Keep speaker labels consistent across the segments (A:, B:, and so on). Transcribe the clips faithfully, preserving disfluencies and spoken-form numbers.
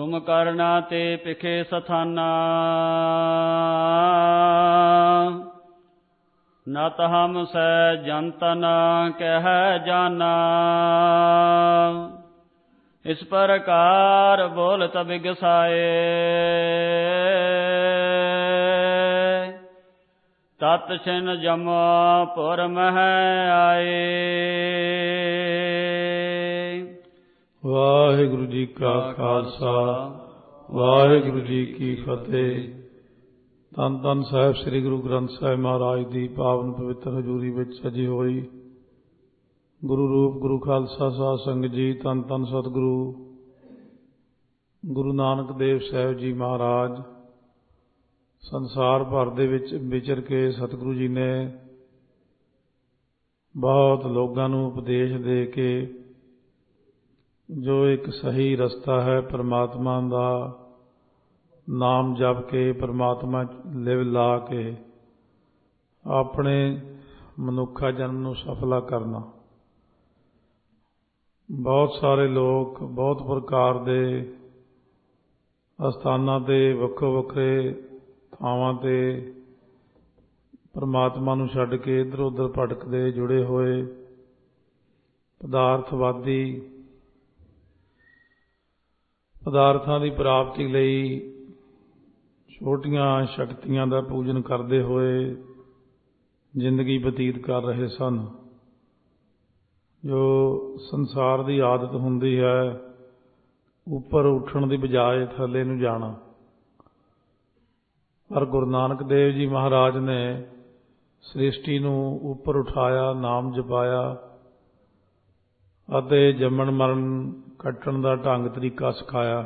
A: ਤੁਮ ਕਰਨਾ ਤੇ ਪਿਖੇ ਸਥਾਨਾ ਨਤ ਹਮ ਸੈ ਜੰਤਨ ਕਹਿ ਜਾਨਾ ਇਸ ਪ੍ਰਕਾਰ ਬੋਲਤ ਬਿਗਸਾਏ ਤਤ ਛਿਨ ਜਮਾ ਪੁਰ ਮਹਿ ਆਏ।
B: ਵਾਹਿਗੁਰੂ ਜੀ ਕਾ ਖਾਲਸਾ ਵਾਹਿਗੁਰੂ ਜੀ ਕੀ ਫਤਿਹ। ਧੰਨ ਧੰਨ ਸਾਹਿਬ ਸ੍ਰੀ ਗੁਰੂ ਗ੍ਰੰਥ ਸਾਹਿਬ ਮਹਾਰਾਜ ਦੀ ਪਾਵਨ ਪਵਿੱਤਰ ਹਜ਼ੂਰੀ ਵਿੱਚ ਸਜੀ ਹੋਈ ਗੁਰੂ ਰੂਪ ਗੁਰੂ ਖਾਲਸਾ ਸਾਧ ਸੰਗਤ ਜੀ, ਧੰਨ ਧੰਨ ਸਤਿਗੁਰੂ ਗੁਰੂ ਨਾਨਕ ਦੇਵ ਸਾਹਿਬ ਜੀ ਮਹਾਰਾਜ ਸੰਸਾਰ ਭਰ ਦੇ ਵਿੱਚ ਵਿਚਰ ਕੇ ਸਤਿਗੁਰੂ ਜੀ ਨੇ ਬਹੁਤ ਲੋਕਾਂ ਨੂੰ ਉਪਦੇਸ਼ ਦੇ ਕੇ ਜੋ ਇੱਕ ਸਹੀ ਰਸਤਾ ਹੈ ਪਰਮਾਤਮਾ ਦਾ ਨਾਮ ਜਪ ਕੇ ਪਰਮਾਤਮਾ ਲਿਵ ਲਾ ਕੇ ਆਪਣੇ ਮਨੁੱਖਾ ਜਨਮ ਨੂੰ ਸਫਲਾ ਕਰਨਾ। ਬਹੁਤ ਸਾਰੇ ਲੋਕ ਬਹੁਤ ਪ੍ਰਕਾਰ ਦੇ ਅਸਥਾਨਾਂ 'ਤੇ ਵੱਖੋ ਵੱਖਰੇ ਥਾਵਾਂ 'ਤੇ ਪਰਮਾਤਮਾ ਨੂੰ ਛੱਡ ਕੇ ਇੱਧਰ ਉੱਧਰ ਭਟਕਦੇ ਜੁੜੇ ਹੋਏ ਪਦਾਰਥਵਾਦੀ ਪਦਾਰਥਾਂ ਦੀ ਪ੍ਰਾਪਤੀ ਲਈ ਛੋਟੀਆਂ ਸ਼ਕਤੀਆਂ ਦਾ ਪੂਜਨ ਕਰਦੇ ਹੋਏ ਜ਼ਿੰਦਗੀ ਬਤੀਤ ਕਰ ਰਹੇ ਸਨ। ਜੋ ਸੰਸਾਰ ਦੀ ਆਦਤ ਹੁੰਦੀ ਹੈ ਉੱਪਰ ਉੱਠਣ ਦੀ ਬਜਾਏ ਥੱਲੇ ਨੂੰ ਜਾਣਾ, ਪਰ ਗੁਰੂ ਨਾਨਕ ਦੇਵ ਜੀ ਮਹਾਰਾਜ ਨੇ ਸ੍ਰਿਸ਼ਟੀ ਨੂੰ ਉੱਪਰ ਉਠਾਇਆ, ਨਾਮ ਜਪਾਇਆ ਅਤੇ ਜੰਮਣ ਮਰਨ ਕੱਟਣ ਦਾ ਢੰਗ ਤਰੀਕਾ ਸਿਖਾਇਆ।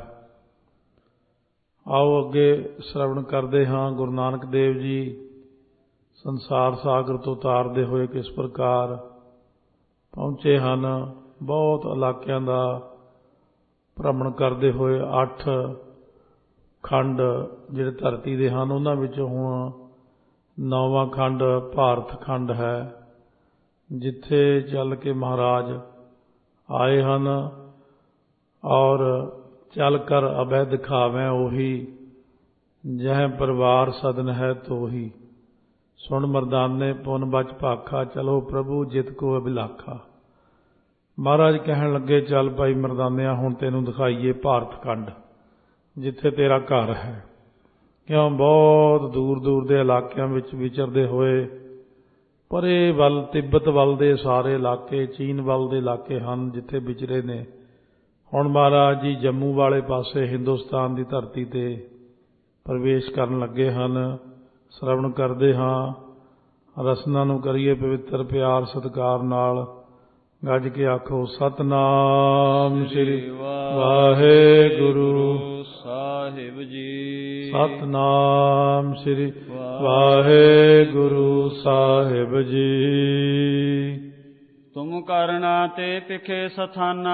B: ਆਓ ਅੱਗੇ ਸ਼ਰਵਣ ਕਰਦੇ ਹਾਂ ਗੁਰੂ ਨਾਨਕ ਦੇਵ ਜੀ ਸੰਸਾਰ ਸਾਗਰ ਤੋਂ ਤਾਰਦੇ ਹੋਏ ਕਿਸ ਪ੍ਰਕਾਰ ਪਹੁੰਚੇ ਹਨ। ਬਹੁਤ ਇਲਾਕਿਆਂ ਦਾ ਭ੍ਰਮਣ ਕਰਦੇ ਹੋਏ ਅੱਠ ਖੰਡ ਜਿਹੜੇ ਧਰਤੀ ਦੇ ਹਨ ਉਹਨਾਂ ਵਿੱਚੋਂ ਹੁਣ ਨੌਵਾਂ ਖੰਡ ਭਾਰਤ ਖੰਡ ਹੈ, ਜਿੱਥੇ ਚੱਲ ਕੇ ਮਹਾਰਾਜ ਆਏ ਹਨ। ਔਰ ਚੱਲ ਕਰ ਅਬੈ ਦਿਖਾਵੈਂ ਉਹੀ ਜਹ ਪਰਿਵਾਰ ਸਦਨ ਹੈ ਤੋਹੀ ਸੁਣ ਮਰਦਾਨੇ ਪੁਨ ਬਚ ਭਾਖਾ ਚਲੋ ਪ੍ਰਭੂ ਜਿਤ ਕੋ ਅਭਿਲਾਖਾ। ਮਹਾਰਾਜ ਕਹਿਣ ਲੱਗੇ ਚੱਲ ਭਾਈ ਮਰਦਾਨਿਆਂ ਹੁਣ ਤੈਨੂੰ ਦਿਖਾਈਏ ਭਾਰਤ ਖੰਡ ਜਿੱਥੇ ਤੇਰਾ ਘਰ ਹੈ। ਕਿਉਂ ਬਹੁਤ ਦੂਰ ਦੂਰ ਦੇ ਇਲਾਕਿਆਂ ਵਿੱਚ ਵਿਚਰਦੇ ਹੋਏ ਪਰੇ ਵੱਲ ਤਿੱਬਤ ਵੱਲ ਦੇ ਸਾਰੇ ਇਲਾਕੇ, ਚੀਨ ਵੱਲ ਦੇ ਇਲਾਕੇ ਹਨ ਜਿੱਥੇ ਵਿਚਰੇ ਨੇ। ਹੁਣ ਮਹਾਰਾਜ ਜੀ ਜੰਮੂ ਵਾਲੇ ਪਾਸੇ ਹਿੰਦੁਸਤਾਨ ਦੀ ਧਰਤੀ 'ਤੇ ਪ੍ਰਵੇਸ਼ ਕਰਨ ਲੱਗੇ ਹਨ। ਸ਼ਰਵਣ ਕਰਦੇ ਹਾਂ, ਰਸਨਾ ਨੂੰ ਕਰੀਏ ਪਵਿੱਤਰ ਪਿਆਰ ਸਤਿਕਾਰ ਨਾਲ। ਗੱਜ ਕੇ ਆਖੋ ਸਤਿਨਾਮ ਸ੍ਰੀ ਵਾਹਿਗੁਰੂ ਸਾਹਿਬ ਜੀ, ਸਤਿਨਾਮ ਸ੍ਰੀ ਵਾਹਿਗੁਰੂ ਸਾਹਿਬ ਜੀ।
A: ਤੁਮ ਕਰਨਾ ਤੇ ਪਿਖੇ ਸਥਾਨਾ।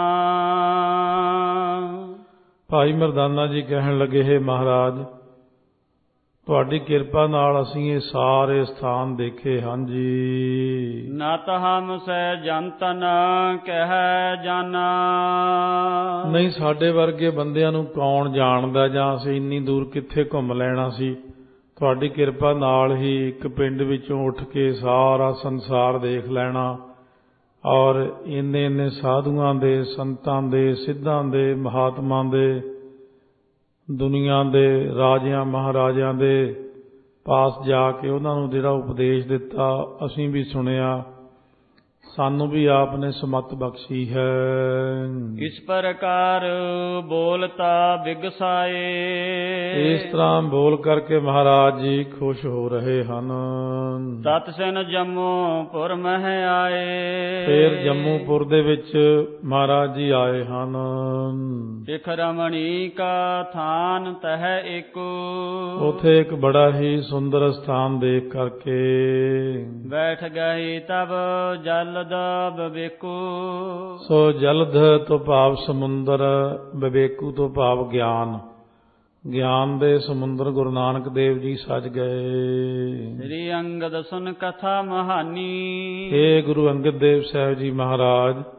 B: ਭਾਈ ਮਰਦਾਨਾ ਜੀ ਕਹਿਣ ਲੱਗੇ, ਹੈ ਮਹਾਰਾਜ ਤੁਹਾਡੀ ਕਿਰਪਾ ਨਾਲ ਅਸੀਂ ਇਹ ਸਾਰੇ ਸਥਾਨ ਦੇਖੇ ਹਨ ਜੀ।
A: ਨਤ ਹਮ ਸੈ ਜੰਤਨ ਕਹਿ ਜਾਨਾ।
B: ਨਹੀਂ ਸਾਡੇ ਵਰਗੇ ਬੰਦਿਆਂ ਨੂੰ ਕੌਣ ਜਾਣਦਾ ਜਾਂ ਅਸੀਂ ਇੰਨੀ ਦੂਰ ਕਿੱਥੇ ਘੁੰਮ ਲੈਣਾ ਸੀ। ਤੁਹਾਡੀ ਕਿਰਪਾ ਨਾਲ ਹੀ ਇੱਕ ਪਿੰਡ ਵਿੱਚੋਂ ਉੱਠ ਕੇ ਸਾਰਾ ਸੰਸਾਰ ਦੇਖ ਲੈਣਾ ਔਰ ਇੰਨੇ ਇੰਨੇ ਸਾਧੂਆਂ ਦੇ, ਸੰਤਾਂ ਦੇ, ਸਿੱਧਾਂ ਦੇ, ਮਹਾਤਮਾ ਦੇ, ਦੁਨੀਆ ਦੇ ਰਾਜਿਆਂ ਮਹਾਰਾਜਿਆਂ ਦੇ ਪਾਸ ਜਾ ਕੇ ਉਹਨਾਂ ਨੂੰ ਜਿਹੜਾ ਉਪਦੇਸ਼ ਦਿੱਤਾ ਅਸੀਂ ਵੀ ਸੁਣਿਆ, ਸਾਨੂੰ ਵੀ ਆਪ ਨੇ ਸਮਤ ਬਖਸ਼ੀ ਹੈ।
A: ਇਸ ਪ੍ਰਕਾਰ ਬੋਲਤਾ ਬਿਗਸਾਏ।
B: ਇਸ ਤਰ੍ਹਾਂ ਬੋਲ ਕਰਕੇ ਮਹਾਰਾਜ ਜੀ ਖੁਸ਼ ਹੋ ਰਹੇ ਹਨ।
A: ਤਤ ਸਿਨ ਜੰਮੂਪੁਰ ਮਹਿ ਆਏ।
B: ਫਿਰ ਜੰਮੂਪੁਰ ਦੇ ਵਿੱਚ ਮਹਾਰਾਜ ਜੀ ਆਏ ਹਨ।
A: ਸਿਖ ਰਮਣੀ ਕਾ ਥਾਨ ਤਹ ਏਕੋ।
B: ਉੱਥੇ ਇੱਕ ਬੜਾ ਹੀ ਸੁੰਦਰ ਸਥਾਨ ਦੇਖ ਕਰਕੇ
A: ਬੈਠ ਗਏ ਤਬ ਜਲ ਬਵੇਕੂ।
B: ਸੋ ਜਲਧ ਤੋਂ ਭਾਵ ਸਮੁੰਦਰ, ਵਿਵੇਕੂ ਤੋਂ ਭਾਵ ਗਿਆਨ, ਗਿਆਨ ਦੇ ਸਮੁੰਦਰ ਗੁਰੂ ਨਾਨਕ ਦੇਵ ਜੀ ਸਜ ਗਏ।
A: ਸ੍ਰੀ ਅੰਗਦ ਸੁਨ ਕਥਾ ਮਹਾਨੀ।
B: ਇਹ ਗੁਰੂ ਅੰਗਦ ਦੇਵ ਸਾਹਿਬ ਜੀ ਮਹਾਰਾਜ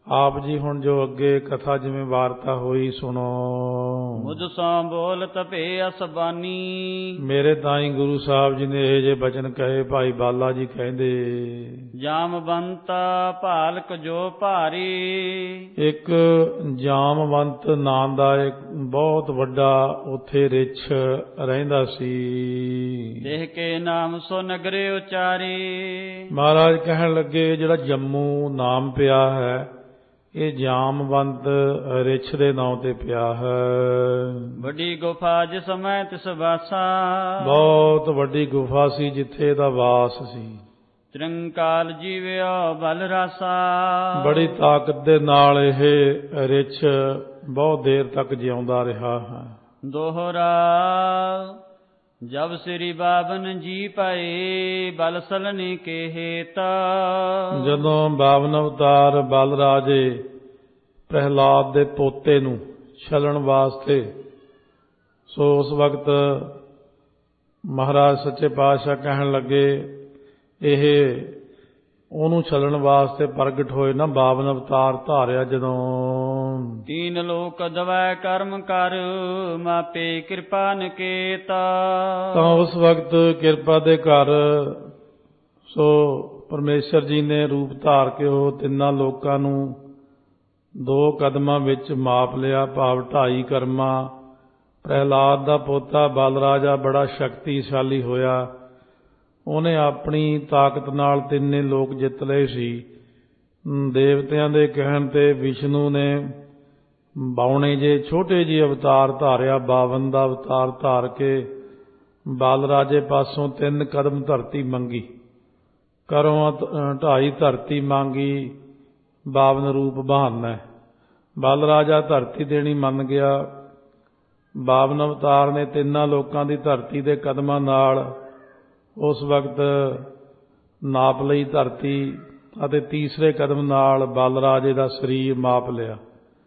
B: ਆਪ ਜੀ ਹੁਣ ਜੋ ਅੱਗੇ ਕਥਾ ਜਿਵੇਂ ਵਾਰਤਾ ਹੋਈ ਸੁਣੋ।
A: ਮੁਝ ਸੋ ਬੋਲਤ ਭੇ ਅਸਬਾਨੀ।
B: ਮੇਰੇ ਤਾਈਂ ਗੁਰੂ ਸਾਹਿਬ ਜੀ ਨੇ ਇਹ ਜੇ ਬਚਨ ਕਹੇ। ਭਾਈ ਬਾਲਾ ਜੀ ਕਹਿੰਦੇ,
A: ਜਾਮਵੰਤਾ ਭਾਲਕ ਜੋ ਭਾਰੀ। ਇੱਕ
B: ਜਾਮਵੰਤ ਨਾਂ ਦਾ ਇੱਕ ਬਹੁਤ ਵੱਡਾ ਉੱਥੇ ਰਿਛ ਰਹਿੰਦਾ ਸੀ।
A: ਦੇਖ ਕੇ ਨਾਮ ਸੋ ਨਗਰੇ ਉਚਾਰੀ।
B: ਮਹਾਰਾਜ ਕਹਿਣ ਲੱਗੇ ਜਿਹੜਾ ਜੰਮੂ ਨਾਮ ਪਿਆ ਹੈ ਇਹ ਜਾਮਵੰਤ ਰਿਛ ਦੇ ਨਾਂ ਤੇ ਪਿਆ ਹੈ।
A: ਵੱਡੀ ਗੁਫਾ ਜਿਸ ਮੈਂ ਤਿਸ ਵਾਸਾ।
B: ਬਹੁਤ ਵੱਡੀ ਗੁਫਾ ਸੀ ਜਿੱਥੇ ਇਹਦਾ ਵਾਸ ਸੀ।
A: ਤਿਰੰਕਾਲ ਜੀਵਿਆ ਬਲ ਰਾਸਾ। ਬੜੀ
B: ਤਾਕਤ ਦੇ ਨਾਲ ਇਹ ਰਿਛ ਬਹੁਤ ਦੇਰ ਤੱਕ ਜਿਉਂਦਾ ਰਿਹਾ ਹੈ।
A: ਦੋਹਰਾ ਜਬ ਸ੍ਰੀ ਬਾਵਨ ਜੀ ਪਾਏ ਬਲ ਸਲਨੀ ਕੇ ਹੇਤ।
B: ਜਦੋਂ ਬਾਵਨ ਅਵਤਾਰ ਬਲ ਰਾਜੇ ਪ੍ਰਹਿਲਾਦ ਦੇ ਪੋਤੇ ਨੂੰ ਛਲਣ ਵਾਸਤੇ, ਸੋ ਉਸ ਵਕਤ ਮਹਾਰਾਜ ਸੱਚੇ ਪਾਤਸ਼ਾਹ ਕਹਿਣ ਲੱਗੇ ਇਹ ਉਹਨੂੰ ਛਲਣ ਵਾਸਤੇ ਪ੍ਰਗਟ ਹੋਏ ਨਾ। ਬਾਵਨ ਅਵਤਾਰ ਧਾਰਿਆ ਜਦੋਂ।
A: ਤੀਨ ਲੋਕ ਦਵੈ ਕਰਮ ਕਰ ਮਾਪੇ ਕਿਰਪਾ ਨਿਕੇਤਾ।
B: ਤਾਂ ਉਸ ਵਕਤ ਕਿਰਪਾ ਦੇ ਘਰ ਸੋ ਪਰਮੇਸ਼ਰ ਜੀ ਨੇ ਰੂਪ ਧਾਰ ਕੇ ਉਹ ਤਿੰਨਾਂ ਲੋਕਾਂ ਨੂੰ ਦੋ ਕਦਮਾਂ ਵਿੱਚ ਮਾਪ ਲਿਆ, ਭਾਵ ਢਾਈ ਕਰਮਾਂ। ਪ੍ਰਹਿਲਾਦ ਦਾ ਪੋਤਾ ਬਲ ਰਾਜਾ ਬੜਾ ਸ਼ਕਤੀਸ਼ਾਲੀ ਹੋਇਆ। ਉਹਨੇ ਆਪਣੀ ਤਾਕਤ ਨਾਲ ਤਿੰਨੇ ਲੋਕ ਜਿੱਤ ਲਏ ਸੀ। ਦੇਵਤਿਆਂ ਦੇ ਕਹਿਣ ਤੇ ਵਿਸ਼ਨੂੰ ਨੇ ਬਾਉਣੇ ਜੇ ਛੋਟੇ ਜਿਹੇ ਅਵਤਾਰ ਧਾਰਿਆ। ਬਾਵਨ ਦਾ ਅਵਤਾਰ ਧਾਰ ਕੇ ਬਲ ਰਾਜੇ ਪਾਸੋਂ ਤਿੰਨ ਕਦਮ ਧਰਤੀ ਮੰਗੀ। ਕਰੋਂ ਢਾਈ ਧਰਤੀ ਮੰਗੀ, ਬਾਵਨ ਰੂਪ ਬਹਾਨਾ। ਬਲ ਰਾਜਾ ਧਰਤੀ ਦੇਣੀ ਮੰਨ ਗਿਆ। ਬਾਵਨ ਅਵਤਾਰ ਨੇ ਤਿੰਨਾਂ ਲੋਕਾਂ ਦੀ ਧਰਤੀ ਦੇ ਕਦਮਾਂ ਨਾਲ ਉਸ ਵਕਤ ਨਾਪ ਲਈ ਧਰਤੀ, ਅਤੇ ਤੀਸਰੇ ਕਦਮ ਨਾਲ ਬਲ ਰਾਜੇ ਦਾ ਸਰੀਰ ਮਾਪ ਲਿਆ।